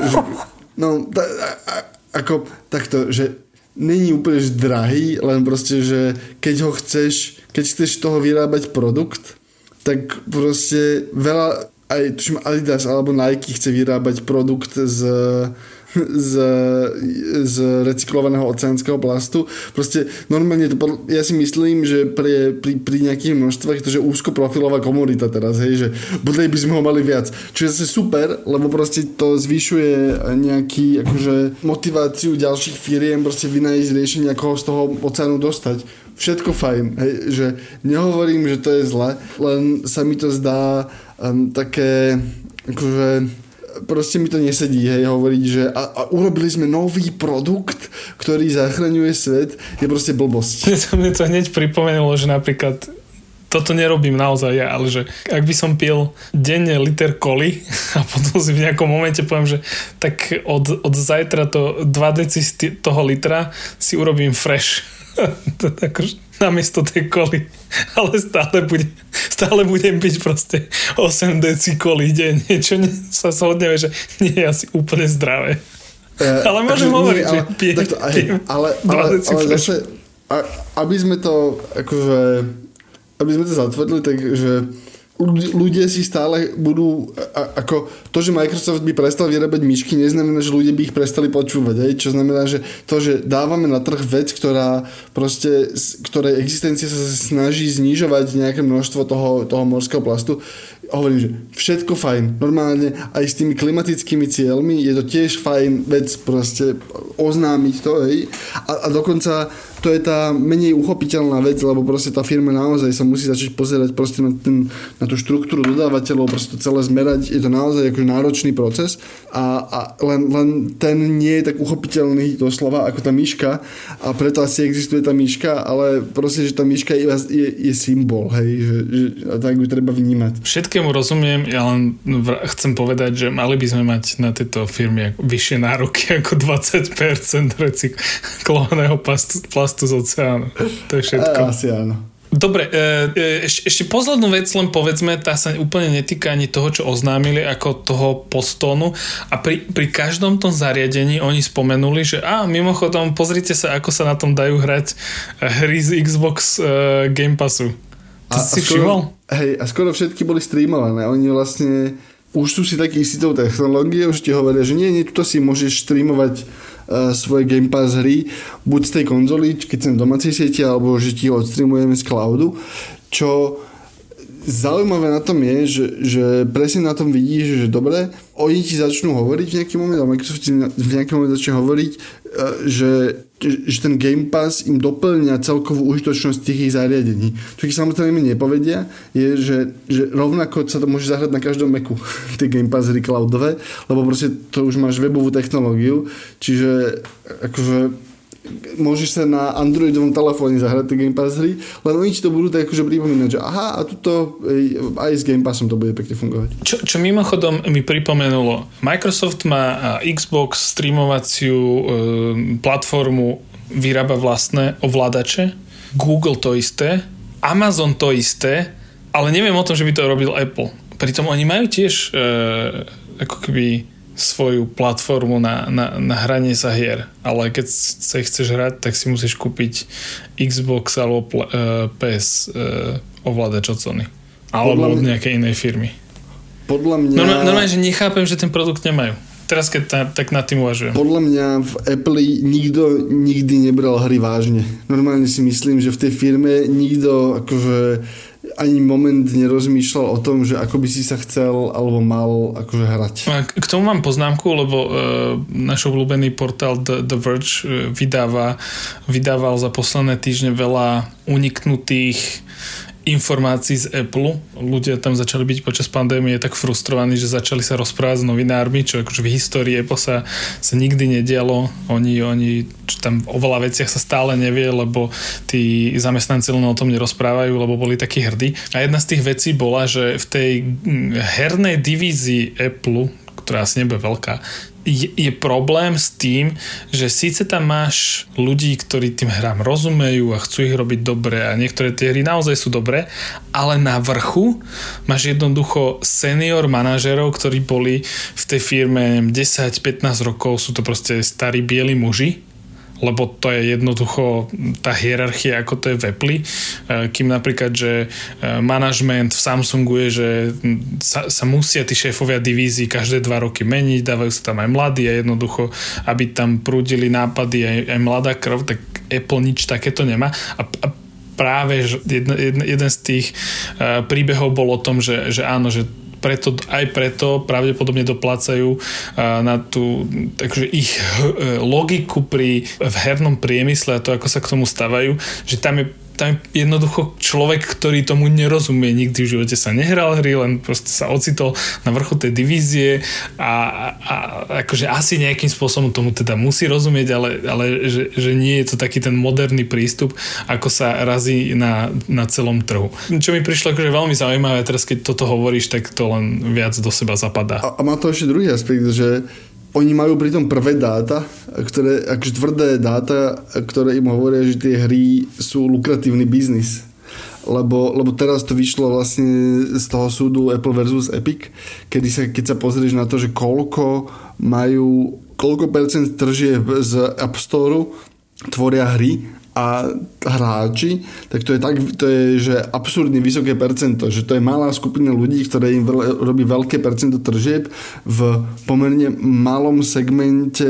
takto, že není úplne drahý, len proste, že keď chceš z toho vyrábať produkt, tak proste veľa, aj tuším Adidas alebo Nike chce vyrábať produkt z z recyklovaného oceánskeho plastu. Proste normálne to, ja si myslím, že pri nejakých množstvách to je úzkoprofilová komodita teraz, hej, že bodaj by sme ho mali viac. Čo je zase super, lebo proste to zvyšuje nejaký akože motiváciu ďalších firiem proste vynájsť riešenie, ako ho z toho oceánu dostať. Všetko fajn, hej, že nehovorím, že to je zle, len sa mi to zdá také akože proste mi to nesedí, hej, hovoriť, že a urobili sme nový produkt, ktorý zachraňuje svet, je proste blbosť. Mne to hneď pripomenulo, že napríklad toto nerobím naozaj ja, ale že ak by som pil denne liter coly a potom si v nejakom momente poviem, že tak od zajtra to 2 deci toho litra si urobím fresh. Namiesto tej coly. Ale stále budem piť proste 8 deci coly denne, čo sa shodneme, že nie je asi úplne zdravé. Ale môžem hovoriť, že pijem ale zase, aby sme to akože aby sme to zatvrdili, takže ľudia si stále budú ako to, že Microsoft by prestal vyrábať myšky, neznamená, že ľudia by ich prestali počúvať, aj? Čo znamená, že to, že dávame na trh vec, ktorá proste, ktorej existencia sa snaží znižovať nejaké množstvo toho morského plastu, hovorím, že všetko fajn, normálne aj s tými klimatickými cieľmi je to tiež fajn vec proste oznámiť to, hej, a dokonca to je tá menej uchopiteľná vec, lebo proste tá firma naozaj sa musí začať pozerať proste na tú štruktúru dodávateľov, proste to celé zmerať, je to naozaj akože náročný proces a len ten nie je tak uchopiteľný doslova ako tá myška a preto asi existuje tá myška, ale proste, že tá myška je symbol, hej, že tak ju treba vnímať. Všetkému rozumiem, ja len chcem povedať, že mali by sme mať na tejto firme vyššie nároky ako 20% recyklovaného plastu z oceánu. To je všetko. Asi áno. Dobre, ešte poslednú vec len povedzme, tá sa úplne netýka ani toho, čo oznámili, ako toho Postonu a pri každom tom zariadení oni spomenuli, že mimochodom pozrite sa, ako sa na tom dajú hrať hry z Xbox Game Passu. Si všimol? Hej, a skoro všetky boli streamované. Oni vlastne už sú si takí istí tou technológiou, že ti hovoria, že nie, tuto si môžeš streamovať svoje Game Pass hry buď z tej konzoly, keď som v domácej sieti, alebo že ti ho odstreamujeme z cloudu. Čo zaujímavé na tom je, že presne na tom vidíš, že dobre, oni ti začnú hovoriť v nejaký moment, a Microsoft v nejaký moment začne hovoriť, že ten Game Pass im doplňa celkovú užitočnosť tých ich zariadení. Čo ich samozrejme nepovedia, je, že rovnako sa to môže zahrať na každom Macu, tie Game Pass hry cloudové, lebo proste to už máš webovú technológiu, čiže akože môžeš sa na Androidovom telefóne zahrať tie Game Pass hry, len oni ti to budú tak akože pripomínať, že aha, a tuto aj s Game Passom to bude pekne fungovať. Čo mimochodom mi pripomenulo, Microsoft má Xbox streamovaciu platformu, vyrába vlastné ovládače, Google to isté, Amazon to isté, ale neviem o tom, že by to robil Apple. Pritom oni majú tiež ako keby svoju platformu na hranie sa hier. Ale keď sa chceš hrať, tak si musíš kúpiť Xbox alebo PS ovládač od Sony. Alebo od nejakej inej firmy. Podľa mňa... Normálne, že nechápem, že ten produkt nemajú. Teraz keď tak nad tým uvažujem. Podľa mňa v Apple nikto nikdy nebral hry vážne. Normálne si myslím, že v tej firme nikto akože ani moment nerozmýšľal o tom, že ako by si sa chcel alebo mal akože hrať. K tomu mám poznámku, lebo náš obľúbený portál The Verge vydával za posledné týždne veľa uniknutých informácií z Apple. Ľudia tam začali byť počas pandémie tak frustrovaní, že začali sa rozprávať s novinármi, čo akože v histórii Apple sa nikdy nedialo. Oni tam o veľa veciach sa stále nevie, lebo tí zamestnanci len o tom nerozprávajú, lebo boli takí hrdí. A jedna z tých vecí bola, že v tej hernej divízii Apple, ktorá asi nebude veľká, je problém s tým, že síce tam máš ľudí, ktorí tým hrám rozumejú a chcú ich robiť dobre a niektoré tie hry naozaj sú dobré, ale na vrchu máš jednoducho senior manažerov, ktorí boli v tej firme 10-15 rokov, sú to proste starí bieli muži, lebo to je jednoducho tá hierarchia, ako to je v Apple, kým napríklad, že manažment v Samsungu je, že sa musia tí šéfovia divízií každé 2 roky meniť, dávajú sa tam aj mladí a jednoducho, aby tam prúdili nápady aj mladá krv, tak Apple nič takéto nemá a práve jeden z tých príbehov bol o tom, že áno, že preto pravdepodobne doplácajú na tú takže ich logiku v hernom priemysle a to, ako sa k tomu stavajú, že tam je jednoducho človek, ktorý tomu nerozumie, nikdy v živote sa nehral hry, len proste sa ocitol na vrchu tej divízie a akože asi nejakým spôsobom tomu teda musí rozumieť, ale že nie je to taký ten moderný prístup, ako sa razí na celom trhu. Čo mi prišlo akože veľmi zaujímavé, teraz keď toto hovoríš, tak to len viac do seba zapadá. A má to ešte druhý aspekt, že oni majú pritom prvé dáta, akože tvrdé dáta, ktoré im hovoria, že tie hry sú lukratívny biznis. Lebo teraz to vyšlo vlastne z toho súdu Apple versus Epic, keď sa pozrieš na to, že koľko percent tržieb z App Store tvoria hry a hráči, tak to je že absurdne vysoké percento, že to je malá skupina ľudí, ktoré im robí veľké percento tržieb v pomerne malom segmente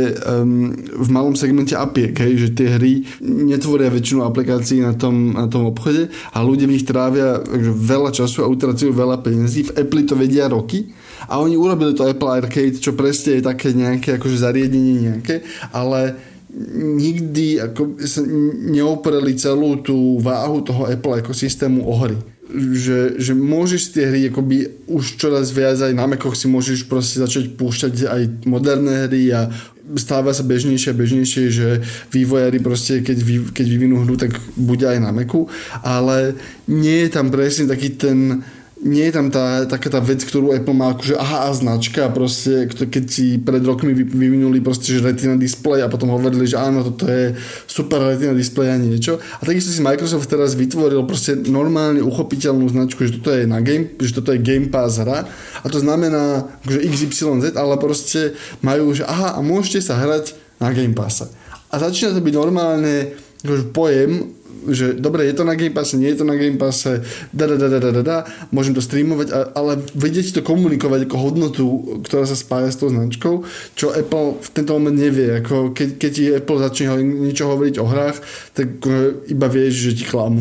apiek, hej, že tie hry netvoria väčšinu aplikácií na tom obchode a ľudia v nich trávia veľa času a utracujú veľa peniazí. V Apple to vedia roky a oni urobili to Apple Arcade, čo presne je také nejaké akože zariadenie nejaké, ale nikdy ako sa neopreli celú tú váhu toho Apple ekosystému o hry. Že môžeš tie hry akoby už čoraz viac aj na Macoch si môžeš proste začať púšťať aj moderné hry a stáva sa bežnejšie a bežnejšie, že vývojári proste keď vyvinú hru, tak bude aj na Macu, ale nie je tam presne taký ten nie je tam taká tá vec, ktorú Apple má akože značka, proste, keď si pred rokmi vyvinuli proste, že Retina display a potom hovorili, že áno, toto je super Retina display a niečo. A takisto si Microsoft teraz vytvoril proste normálne uchopiteľnú značku, že toto je Game Pass hra a to znamená že XYZ, ale proste majú, že a môžete sa hrať na Game Passe. A začína to byť normálne akože pojem, že dobre, je to na Game Passe, nie je to na Game Passe, môžem to streamovať, ale vedieť to komunikovať ako hodnotu, ktorá sa spája s tou značkou, čo Apple v tento moment nevie. Ako keď ti Apple začne niečo hovoriť o hrách, tak iba vieš, že ti klamú.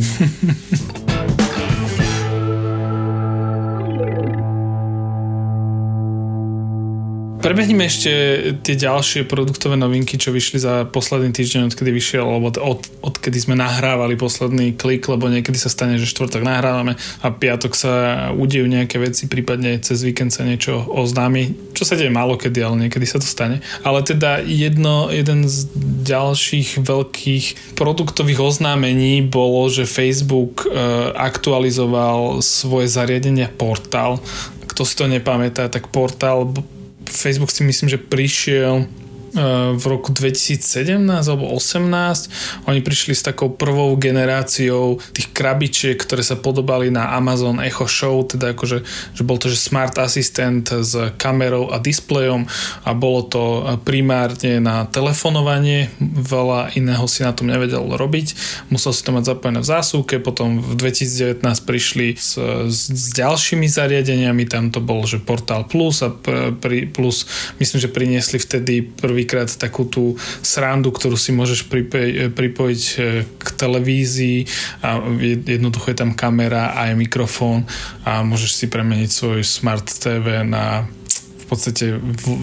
Prebehnime ešte tie ďalšie produktové novinky, čo vyšli za posledný týždeň, odkedy vyšiel, alebo odkedy sme nahrávali posledný klik, lebo niekedy sa stane, že štvrtok nahrávame a piatok sa udejú nejaké veci, prípadne cez víkend sa niečo oznámi, čo sa deje málo kedy, ale niekedy sa to stane. Ale teda jeden z ďalších veľkých produktových oznámení bolo, že Facebook aktualizoval svoje zariadenie Portal. Kto si to nepamätá, tak Portal Facebook si myslím, že prišiel v roku 2017 alebo 2018. Oni prišli s takou prvou generáciou tých krabičiek, ktoré sa podobali na Amazon Echo Show, teda akože, že bol to, že smart asistent s kamerou a displejom a bolo to primárne na telefonovanie. Veľa iného si na tom nevedel robiť. Musel si to mať zapojené v zásuvke, potom v 2019 prišli s ďalšími zariadeniami, tam to bol, že Portal Plus a Plus, myslím, že priniesli vtedy prvýkrát takú tú srandu, ktorú si môžeš pripojiť k televízii a jednoducho je tam kamera a aj mikrofón a môžeš si premeniť svoj Smart TV na v podstate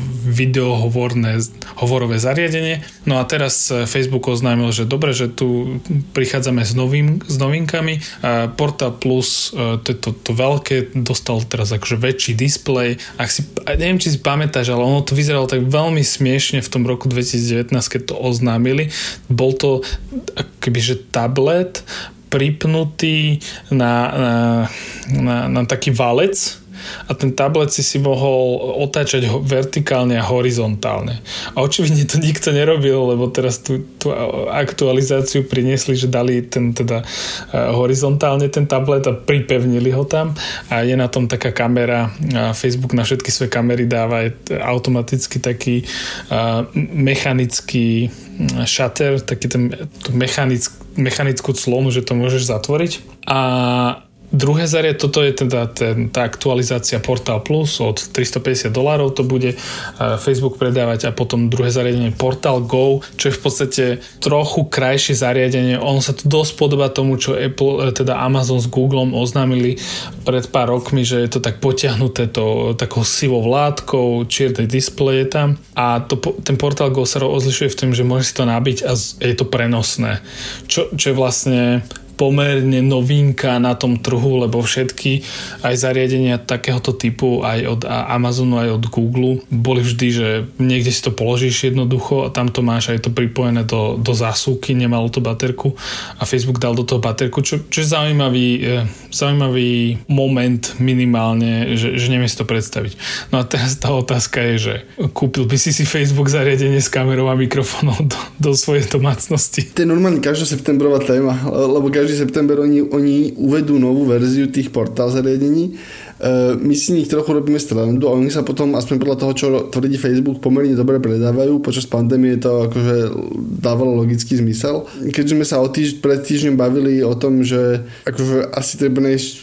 hovorové zariadenie. No a teraz Facebook oznámil, že dobre, že tu prichádzame s novinkami. Portal Plus, to je to veľké, dostal teraz akože väčší displej. Neviem, či si pamätáš, ale ono to vyzeralo tak veľmi smiešne v tom roku 2019, keď to oznámili. Bol to akobyže tablet pripnutý na taký valec a ten tablet si mohol otáčať vertikálne a horizontálne. A očividne to nikto nerobil, lebo teraz tú aktualizáciu priniesli, že dali ten teda horizontálne ten tablet a pripevnili ho tam a je na tom taká kamera. Facebook na všetky svoje kamery dáva automaticky taký mechanický shutter, taký ten mechanickú clonu, že to môžeš zatvoriť. A druhé zariadenie, toto je teda tá aktualizácia Portal Plus od $350 to bude Facebook predávať a potom druhé zariadenie Portal Go, čo je v podstate trochu krajšie zariadenie. Ono sa to dosť podobá tomu, čo Apple, teda Amazon s Googlom oznámili pred pár rokmi, že je to tak potiahnuté takou sivou látkou, čierny displej je tam a ten Portal Go sa rozlišuje v tom, že môžeš si to nabiť a je to prenosné. Čo je vlastne pomerne novinka na tom trhu, lebo všetky aj zariadenia takéhoto typu aj od Amazonu, aj od Google boli vždy, že niekde si to položíš jednoducho a tam to máš aj to pripojené do zásuvky, nemalo to baterku a Facebook dal do toho baterku, čo je zaujímavý moment minimálne, že neviem si to predstaviť. No a teraz tá otázka je, že kúpil by si Facebook zariadenie s kamerou a mikrofónom do svojej domácnosti? To je normálne každá septembrová téma, lebo každý september oni uvedú novú verziu tých portál zariadení. My si nich trochu robíme strandu a oni sa potom, aspoň podľa toho, čo tvrdí Facebook, pomerne dobre predávajú. Počas pandémie to akože dávalo logický zmysel. Keďže sme sa pred týždňom bavili o tom, že akože asi treba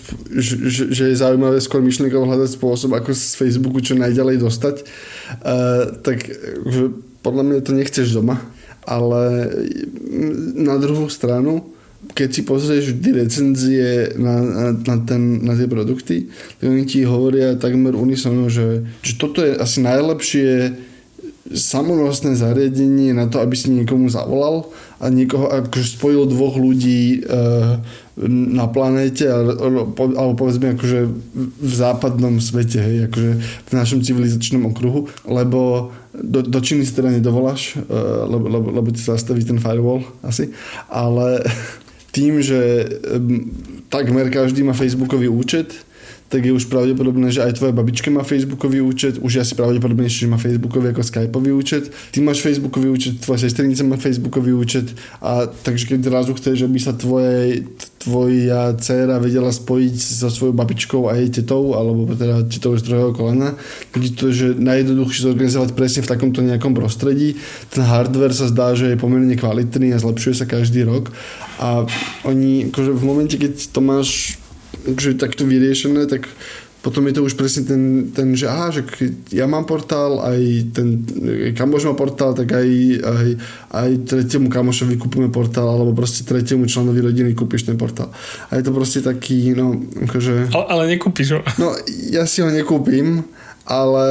že je zaujímavé skôr myšlienkovo hľadať spôsob, ako z Facebooku čo najďalej dostať, tak podľa mňa to nechceš doma. Ale na druhú stranu, keď si pozrieš vždy recenzie na tie produkty, tak oni ti hovoria takmer unisono, že toto je asi najlepšie samonosné zariadenie na to, aby si niekomu zavolal a niekoho akože spojil dvoch ľudí na planéte alebo povedzme akože v západnom svete, hej, akože v našom civilizačnom okruhu, lebo do Číny si teda nedovoláš, lebo ti zastaví ten firewall asi, ale tým, že takmer každý má Facebookový účet, tak je už pravdepodobné, že aj tvoja babička má Facebookový účet, už je asi pravdepodobnejšie, že má Facebookový ako Skypeový účet, ty máš Facebookový účet, tvoja sesternica má Facebookový účet a takže keď zrazu chceš, aby sa tvoja dcéra vedela spojiť so svojou babičkou a jej tetou, alebo teda tetou z druhého kolena, tak je to, že najjednoduchšie zorganizovať presne v takomto nejakom prostredí. Ten hardware sa zdá, že je pomerne kvalitný a zlepšuje sa každý rok a oni, akože v momente, keď to máš akože takto vyriešené, tak potom je to už presne ten že aha, že ja mám portál, aj ten kamoš má portál, tak aj tretiemu kamošovi kúpime portál, alebo proste tretiemu členovi rodiny kúpiš ten portál. A je to proste taký, no, akože... Ale nekúpiš ho. No, ja si ho nekúpim, ale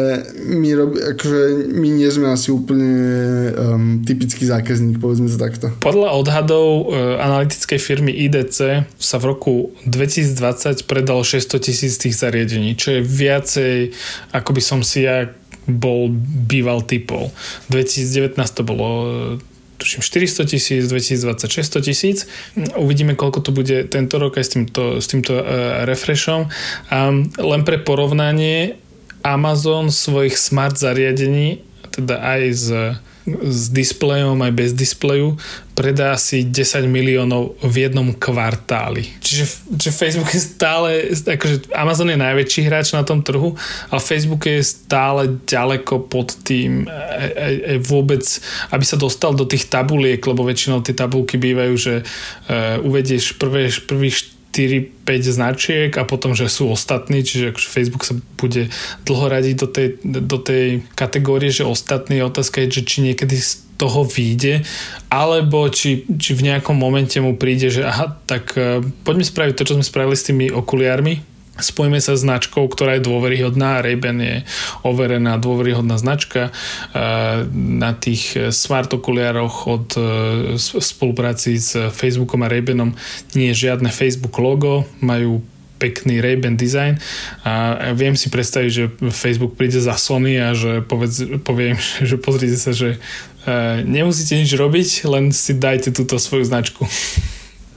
my nie sme asi úplne typický zákazník, povedzme to takto. Podľa odhadov analytickej firmy IDC sa v roku 2020 predalo 600,000 tých zariadení, čo je viacej, ako by som si ja býval typol. 2019 to bolo tuším 400,000, 2020 600,000. Uvidíme, koľko to bude tento rok aj s týmto refreshom. Len pre porovnanie, Amazon svojich smart zariadení, teda aj s displejom, aj bez displeju, predá asi 10 miliónov v jednom kvartáli. Čiže Facebook je stále, akože Amazon je najväčší hráč na tom trhu, ale Facebook je stále ďaleko pod tým vôbec, aby sa dostal do tých tabuliek, lebo väčšinou tie tabulky bývajú, že uvedieš prvých 4-5 značiek a potom, že sú ostatní, čiže akože Facebook sa bude dlho radiť do tej kategórie, že ostatní. Otázka je, že či niekedy z toho vyjde, alebo či v nejakom momente mu príde, že aha, tak poďme spraviť to, čo sme spravili s tými okuliármi. Spojíme sa s značkou, ktorá je dôveryhodná. Ray-Ban je overená dôveryhodná značka. Na tých smart okuliároch od spolupráci s Facebookom a Ray-Banom nie je žiadne Facebook logo, majú pekný Ray-Ban design a viem si predstaviť, že Facebook príde za Sony a že poviem, že pozrite sa, že nemusíte nič robiť, len si dajte túto svoju značku.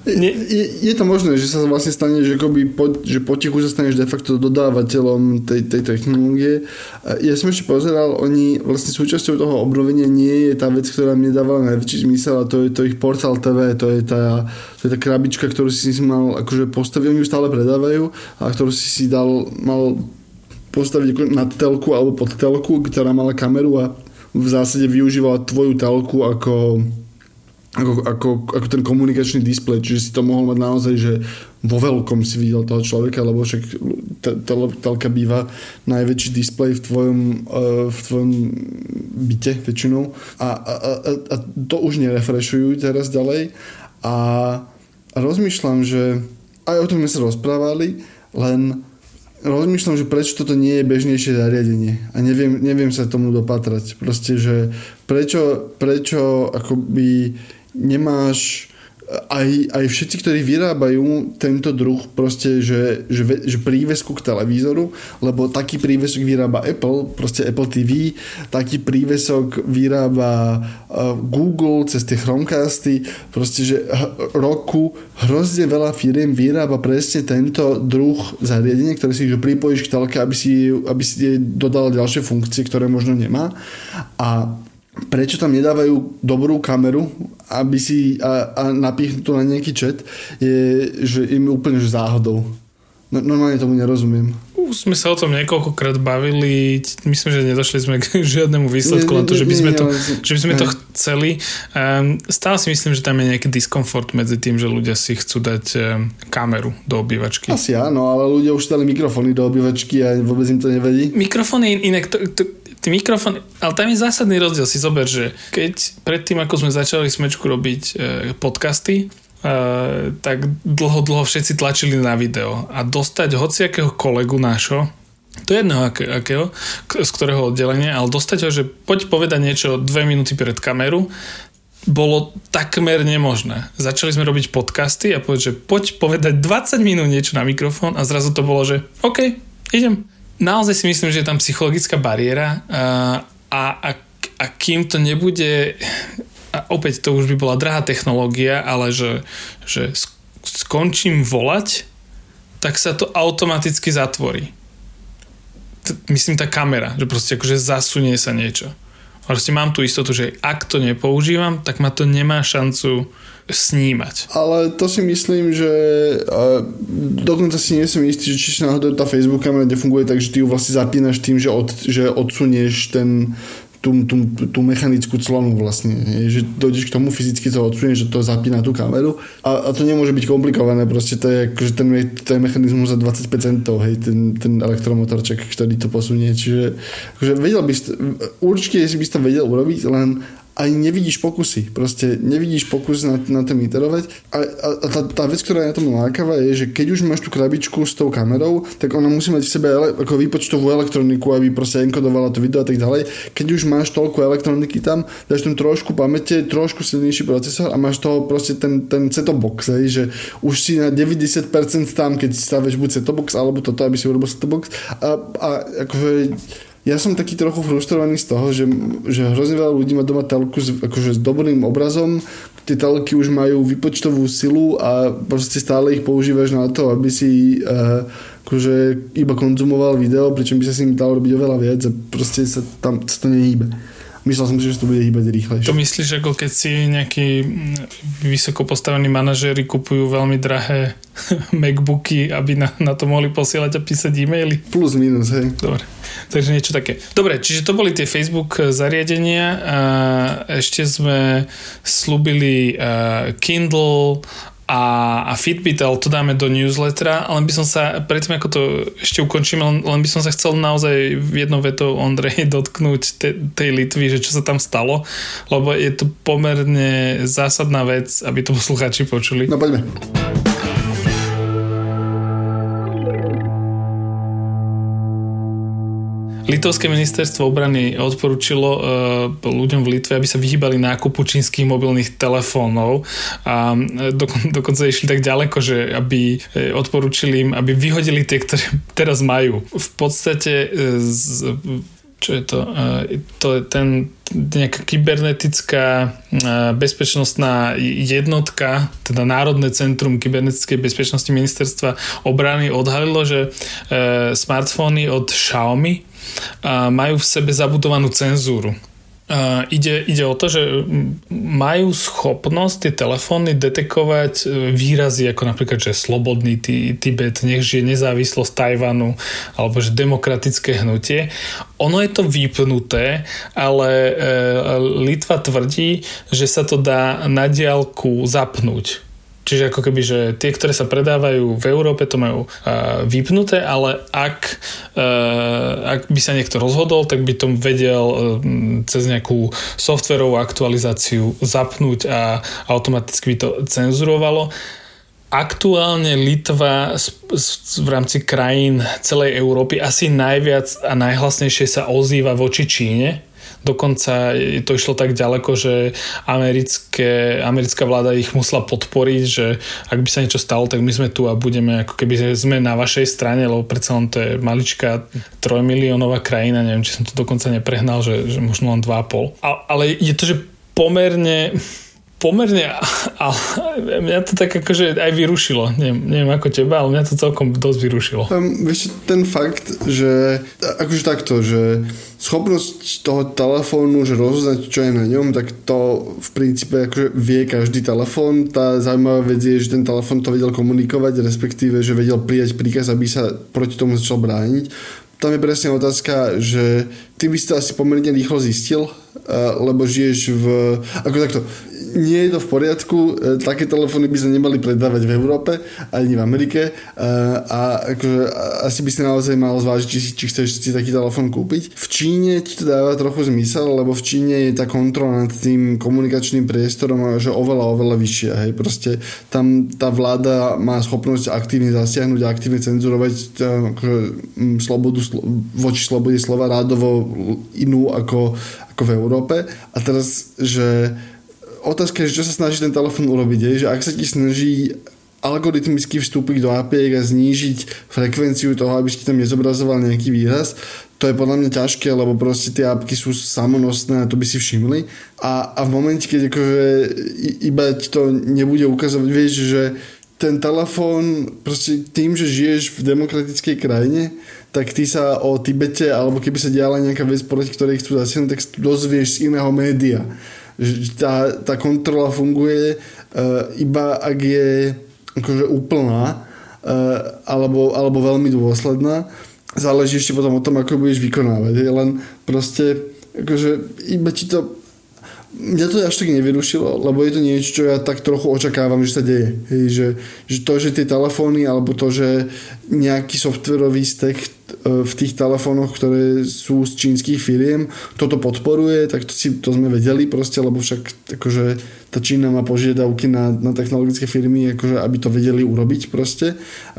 Je to možné, že sa vlastne stane, že potichu sa staneš de facto dodávateľom tej technológie. Ja som ešte pozeral, oni vlastne súčasťou toho obnovenia nie je tá vec, ktorá mne dávala najväčší zmysel, a to je to ich portál TV, to je tá krabička, ktorú si mal akože postaviť, oni ju stále predávajú, a ktorú si mal postaviť na telku alebo pod telku, ktorá mala kameru a v zásade využívala tvoju telku ako ten komunikačný displej, čiže si to mohol mať naozaj, že vo veľkom si videl toho človeka, lebo však telka býva najväčší displej v tvojom byte väčšinou a to už nerefreshujú teraz ďalej a rozmýšľam, že aj o tom sme sa rozprávali, len rozmýšľam, že prečo toto nie je bežnejšie zariadenie a neviem sa tomu dopatrať. Proste, že prečo akoby nemáš aj všetci, ktorí vyrábajú tento druh proste, že prívesku k televízoru, lebo taký prívesok vyrába Apple, proste Apple TV, taký prívesok vyrába Google cez tie Chromecasty, proste, že roku hrozne veľa firiem vyrába presne tento druh zariadenia, ktoré si pripojíš k telke, aby si jej dodal ďalšie funkcie, ktoré možno nemá. A prečo tam nedávajú dobrú kameru, aby si a napichnú to na nejaký chat, je, že im úplne že záhodou. Normálne tomu nerozumiem. Už sme sa o tom niekoľkokrát bavili, myslím, že nedošli sme k žiadnemu výsledku na to, že by sme to chceli. Stále si myslím, že tam je nejaký diskomfort medzi tým, že ľudia si chcú dať kameru do obývačky. Asi áno, ale ľudia už dali mikrofóny do obývačky a vôbec im to nevadí. Mikrofóny inak mikrofón, ale tam je zásadný rozdiel. Si zober, že keď predtým, ako sme začali Smečku robiť podcasty, tak dlho všetci tlačili na video a dostať hociakého kolegu nášho, to je jedného akého, z ktorého oddelenia, ale dostať ho, že poď povedať niečo 2 minúty pred kameru, bolo takmer nemožné. Začali sme robiť podcasty a povedať, že poď povedať 20 minút niečo na mikrofón a zrazu to bolo, že OK, idem. Naozaj si myslím, že je tam psychologická bariéra a kým to nebude, a opäť to už by bola drahá technológia, ale že skončím volať, tak sa to automaticky zatvorí. Myslím tá kamera, že proste akože zasunie sa niečo. Proste mám tú istotu, že ak to nepoužívam, tak ma to nemá šancu snímať. Ale to si myslím, že dokonca si nie som istý, že či náhodou tá Facebook kamera nefunguje tak, že ty ju vlastne zapínaš tým, že odsunieš tú mechanickú clonu vlastne. Že dojdeš k tomu fyzicky to odsunieš, že to zapína tú kameru a to nemôže byť komplikované. Proste to je akože ten mechanizmus za 25 centov, hej, ten elektromotorček, ktorý to posunie. Čiže akože určite si by si to vedel urobiť, len aj nevidíš pokusy. Proste nevidíš pokus na tom iterovať. A tá vec, ktorá je na tom lákavá, je, že keď už máš tú krabičku s tou kamerou, tak ona musí mať v sebe ako výpočtovú elektroniku, aby proste enkodovala to video a tak ďalej. Keď už máš toľko elektroniky tam, dáš tam trošku pamäte, trošku silnejší procesor a máš toho proste ten set-top box, že už si na 90% tam, keď stavieš buď set-top box, alebo toto, aby si urobil set-top box. A akože ja som taký trochu frustrovaný z toho, že hrozne veľa ľudí má doma telku s dobrým obrazom. Tie telky už majú výpočtovú silu a proste stále ich používaš na to, aby si akože iba konzumoval video, pričom by sa s nimi dalo robiť oveľa viac a proste sa to nehýbe. Myslel som si, že to bude hýbať rýchlejšie. To myslíš, ako keď si nejakí vysoko postavení manažéri kupujú veľmi drahé MacBooky, aby na to mohli posielať a písať e-maily? Plus minus, hej. Dobre, takže niečo také. Dobre, čiže to boli tie Facebook zariadenia a ešte sme slúbili Kindle a Fitbit, ale to dáme do newslettera, ale by som sa, predtým ako to ešte ukončíme, len by som sa chcel naozaj v jednou vetou, Ondrej, dotknúť tej Litvy, že čo sa tam stalo, lebo je to pomerne zásadná vec, aby to poslucháči počuli. No poďme. Litovské ministerstvo obrany odporúčilo ľuďom v Litve, aby sa vyhýbali nákupu čínskych mobilných telefónov a dokonca išli tak ďaleko, že aby odporúčili im, aby vyhodili tie, ktoré teraz majú. V podstate čo je to? To je nejaká kybernetická bezpečnostná jednotka, teda Národné centrum kybernetickej bezpečnosti ministerstva obrany odhalilo, že smartfóny od Xiaomi majú v sebe zabudovanú cenzúru. Ide o to, že majú schopnosť tie telefóny detekovať výrazy ako napríklad, že slobodný Tibet, nech žije nezávislosť Tajvanu alebo že demokratické hnutie. Ono je to vypnuté, ale Litva tvrdí, že sa to dá na diaľku zapnúť. Čiže ako keby, že tie, ktoré sa predávajú v Európe, to majú vypnuté, ale ak by sa niekto rozhodol, tak by to vedel cez nejakú softverovú aktualizáciu zapnúť a automaticky by to cenzurovalo. Aktuálne Litva v rámci krajín celej Európy asi najviac a najhlasnejšie sa ozýva voči Číne. Dokonca to išlo tak ďaleko, že americká vláda ich musela podporiť, že ak by sa niečo stalo, tak my sme tu a budeme ako keby sme na vašej strane, lebo predsa len to je maličká 3 miliónová krajina, neviem, či som to dokonca neprehnal, že možno len 2,5. Ale je to, že pomerne a mňa to tak akože aj vyrušilo. Neviem ako teba, ale mňa to celkom dosť vyrušilo. Vieš, ten fakt, že akože takto, že schopnosť toho telefónu, že rozoznať, čo je na ňom, tak to v princípe akože vie každý telefón. Tá zaujímavá vec je, že ten telefón to vedel komunikovať, respektíve, že vedel prijať príkaz, aby sa proti tomu začal brániť. Tam je presne otázka, že ty by si to asi pomerne rýchlo zistil, lebo žiješ ako takto, nie je to v poriadku, také telefóny by sa nemali predávať v Európe ani v Amerike a akože asi by si naozaj mal zvážiť, či chceš si taký telefón kúpiť. V Číne ti to dáva trochu zmysel, lebo v Číne je tá kontrola nad tým komunikačným priestorom že oveľa vyššia. Hej. Proste tam tá vláda má schopnosť aktívne zasiahnuť a aktívne cenzurovať akože slobodu voči slobode slova rádovo inú ako v Európe. A teraz, že otázka je, čo sa snaží ten telefón urobiť, je, že ak sa ti snaží algoritmicky vstúpiť do API a znížiť frekvenciu toho, aby si tam nezobrazoval nejaký výraz, to je podľa mňa ťažké, lebo proste tie apky sú samonosné a to by si všimli. A v momente, keď akože iba ti to nebude ukazovať, vieš, že ten telefón, proste tým, že žiješ v demokratickej krajine, tak ty sa o Tibete, alebo keby sa diala nejaká vec, proti ktorej chcú zasiahnuť, tak dozvieš z iného média. Tá kontrola funguje iba ak je akože úplná alebo veľmi dôsledná. Záleží ešte potom o tom, ako budeš vykonávať. Len proste akože iba ti to mňa to až tak nevyrušilo, lebo je to niečo, čo ja tak trochu očakávam, že sa deje. Hej, že to, že tie telefóny alebo to, že nejaký softwarový stack v tých telefónoch, ktoré sú z čínskych firiem, toto podporuje, tak to sme vedeli proste, lebo však akože tá Čína má požiadavky na technologické firmy, akože aby to vedeli urobiť proste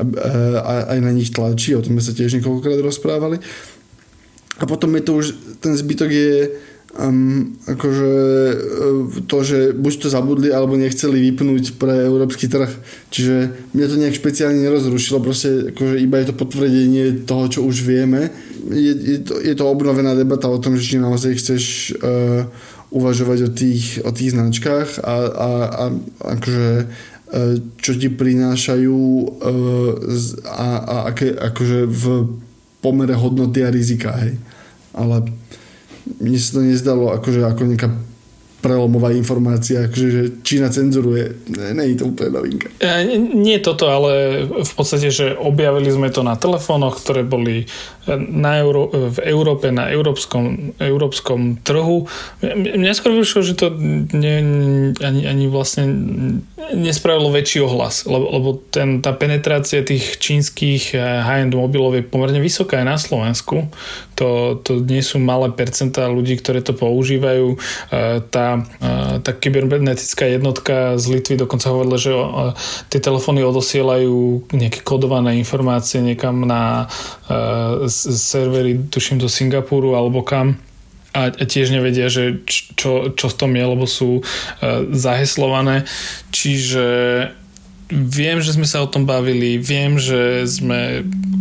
a aj na nich tlačí, o tom sme sa tiež niekoľkokrát rozprávali. A potom je to už, ten zbytok je akože to, že buď to zabudli alebo nechceli vypnúť pre európsky trh, čiže mňa to nejak špeciálne nerozrušilo, proste akože iba je to potvrdenie toho, čo už vieme. Je to obnovená debata o tom, že či naozaj chceš uvažovať o tých značkách a akože čo ti prinášajú a aké akože v pomere hodnoty a rizika, hej. Ale mne sa to nezdalo akože ako nejaká prelomová informácia, akože, že Čína cenzuruje. Nie je to úplne novinka. Nie toto, ale v podstate, že objavili sme to na telefónoch, ktoré boli v Európe, na európskom trhu. Mňa skôr vyšlo, že to ani vlastne nespravilo väčší ohlas, lebo tá penetrácia tých čínskych high-end mobilov je pomerne vysoká aj na Slovensku. To nie sú malé percentá ľudí, ktoré to používajú. Tá kybernetická jednotka z Litvy dokonca hovorila, že tie telefóny odosielajú nejaké kodované informácie niekam na servery, tuším do Singapuru alebo kam. A tiež nevedia, že čo v tom je, lebo sú zaheslované. Čiže viem, že sme sa o tom bavili, viem, že sme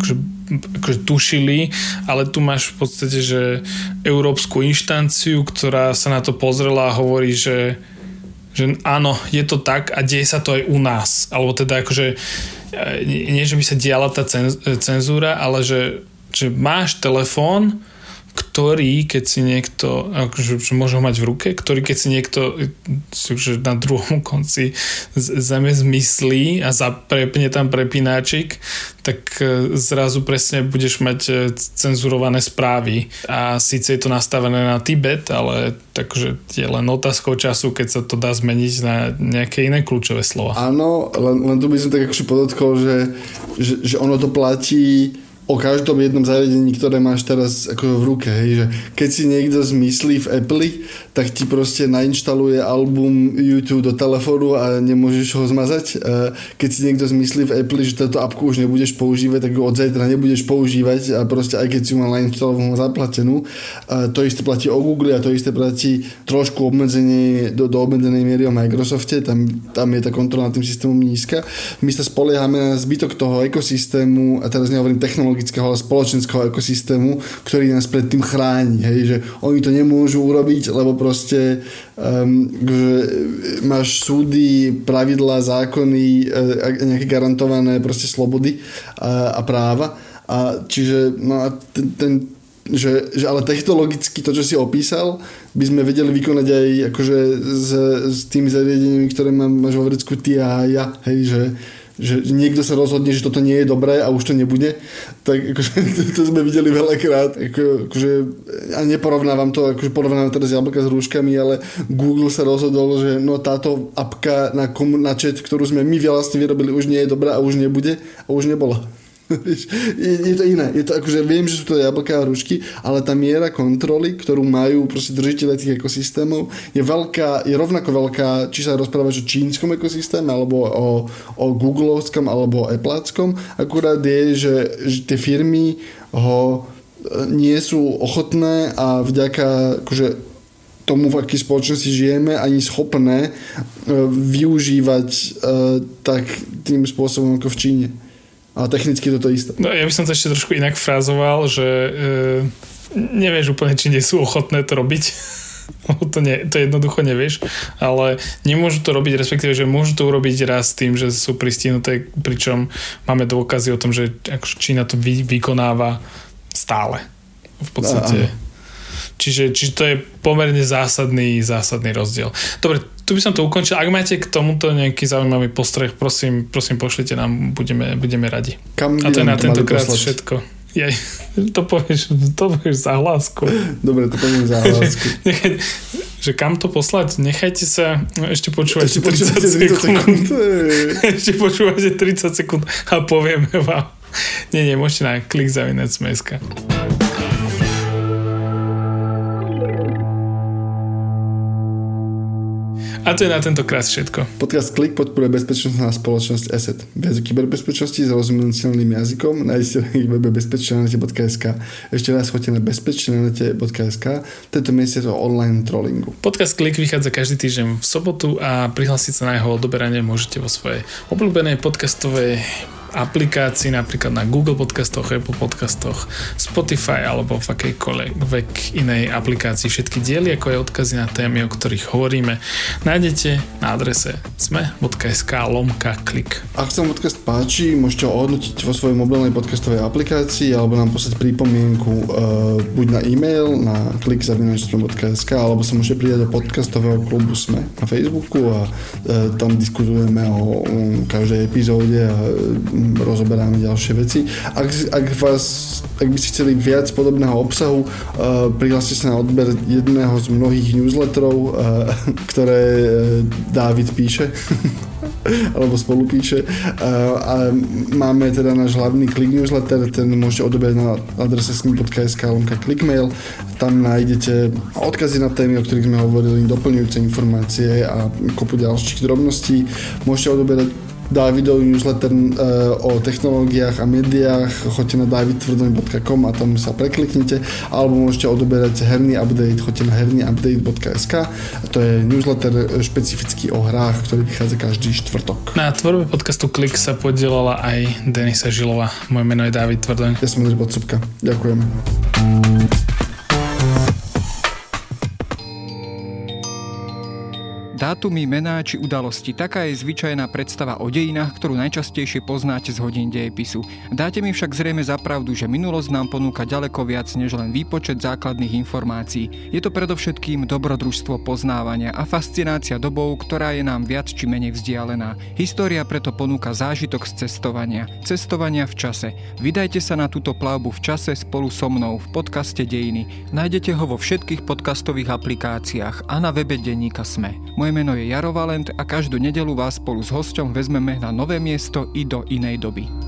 akože tušili, ale tu máš v podstate, že európsku inštanciu, ktorá sa na to pozrela a hovorí, že áno, je to tak a deje sa to aj u nás. Alebo teda akože nie, že by sa diala tá cenzúra, ale že máš telefón, ktorý, keď si niekto, akože môže ho mať v ruke, ktorý, keď si niekto že na druhom konci zamyslí a prepne tam prepínačik, tak zrazu presne budeš mať cenzurované správy. A síce je to nastavené na Tibet, ale takže je len otázkou času, keď sa to dá zmeniť na nejaké iné kľúčové slova. Áno, len tu by som tak akože podotkol, že ono to platí o každom jednom zariadení, ktoré máš teraz ako v ruke, hej, že keď si niekto zmyslí v Apple, tak ti proste nainštaluje album YouTube do telefónu a nemôžeš ho zmazať. Keď si niekto zmyslí v Apple, že táto apku už nebudeš používať, tak ju od zajtra nebudeš používať a proste aj keď si ju mal nainštalovanú zaplatenú. To isté platí o Google a to isté platí trošku obmedzenie do obmedzenej miery o Microsofte, tam je tá kontrola nad tým systémom nízka. My sa spoliehame na zbytok toho ekosystému, a teraz nehovorím technologického, ale spoločenského ekosystému, ktorý nás pred tým chráni. Hej, že oni to nemôžu urobiť, lebo proste že máš súdy, pravidlá, zákony, nejaké garantované proste slobody a práva. A čiže no a že ale technologicky to, čo si opísal, by sme vedeli vykonať aj akože s tými zariadeniami, ktoré máš vo vrecku ty a ja, hej, že niekto sa rozhodne, že toto nie je dobré a už to nebude, tak akože, to sme videli veľakrát. Akože, a neporovnávam to, akože porovnávam teraz jablka s rúškami, ale Google sa rozhodol, že no táto apka na chat, ktorú sme my vlastne vyrobili, už nie je dobrá a už nebude a už nebola. Je to iné. Je to akože, viem, že sú to jablká a hrušky, ale tá miera kontroly, ktorú majú proste držiteľe tých ekosystémov, je rovnako veľká, či sa rozprávaš o čínskom ekosystéme, alebo o googlovskom, alebo o appláckom. Akurát je, že tie firmy ho nie sú ochotné a vďaka akože tomu, v akej spoločnosti žijeme, ani schopné využívať tak tým spôsobom ako v Číne. A technicky je to isté. No, ja by som to ešte trošku inak frázoval, že nevieš úplne, či nie sú ochotné to robiť. To jednoducho nevieš, ale nemôžu to robiť, respektíve, že môžu to urobiť raz tým, že sú pristihnuté, pričom máme dôkazy o tom, že Čína to vykonáva stále. V podstate. Čiže to je pomerne zásadný rozdiel. Dobre, tu by som to ukončil. Ak máte k tomuto nejaký zaujímavý postreh, prosím pošlite nám, budeme radi. A to je na tentokrát všetko. To povieš za hlásku. Dobre, to poviem za hlásku. Že kam to poslať? Nechajte sa, ešte počúvajte 30 sekúnd. Ešte počúvajte 30 sekúnd a povieme vám. Nie, môžete na klik.zavináč.sk. A to je na tentokrát všetko. Podcast Klik podporuje bezpečnostná spoločnosť ESET. Viac o kyberbezpečnosti s rozumiteľným jazykom nájdete na ich webe bezpečnenete.sk. Ešte raz choďte na bezpečnenete.sk. Tento mesiac o online trollingu. Podcast Klik vychádza každý týždeň v sobotu a prihlásiť sa na jeho odoberanie môžete vo svojej obľúbenej podcastovej aplikácii, napríklad na Google podcastoch, Apple podcastoch, Spotify alebo v akejkoľvek inej aplikácii. Všetky diely, ako aj odkazy na témy, o ktorých hovoríme, nájdete na adrese sme.sk/klik. Ak sa vám podcast páči, môžete ho ohodnotiť vo svojej mobilnej podcastovej aplikácii alebo nám poslať pripomienku buď na e-mail na klik.zavináč.sk alebo sa môžete pridať do podcastového klubu Sme na Facebooku a tam diskutujeme o každej epizóde a rozoberáme ďalšie veci. Ak by ste chceli viac podobného obsahu, prihláste sa na odber jedného z mnohých newsletterov, ktoré Dávid píše alebo spolu píše. A máme teda náš hlavný Klik newsletter, ten môžete odoberať na adrese sme.sk/klikmail. Tam nájdete odkazy na témy, o ktorých sme hovorili, doplňujúce informácie a kopu ďalších drobností. Môžete odoberať Davidov newsletter o technológiách a médiách, choďte na davidtvrdoň.com a tam sa prekliknite, alebo môžete odoberať herný update, choďte na hernyupdate.sk, to je newsletter špecifický o hrách, ktorý vychádza každý štvrtok. Na tvorbe podcastu Klik sa podielala aj Denisa Žilová. Moje meno je Dávid Tvrdoň. Ja som Ondrej Podsúbka. Ďakujem. Dátumy, mená či udalosti. Taká je zvyčajná predstava o dejinách, ktorú najčastejšie poznáte z hodín dejepisu. Dáte mi však zrejme za pravdu, že minulosť nám ponúka ďaleko viac než len výpočet základných informácií. Je to predovšetkým dobrodružstvo poznávania a fascinácia dobou, ktorá je nám viac či menej vzdialená. História preto ponúka zážitok z cestovania. Cestovania v čase. Vydajte sa na túto plavbu v čase spolu so mnou v podcaste Dejiny. Nájdete ho vo všetkých podcastových aplikáciách a na webe denníka SME. Moje meno je Jaro Valent a každú nedeľu vás spolu s hosťom vezmeme na nové miesto i do inej doby.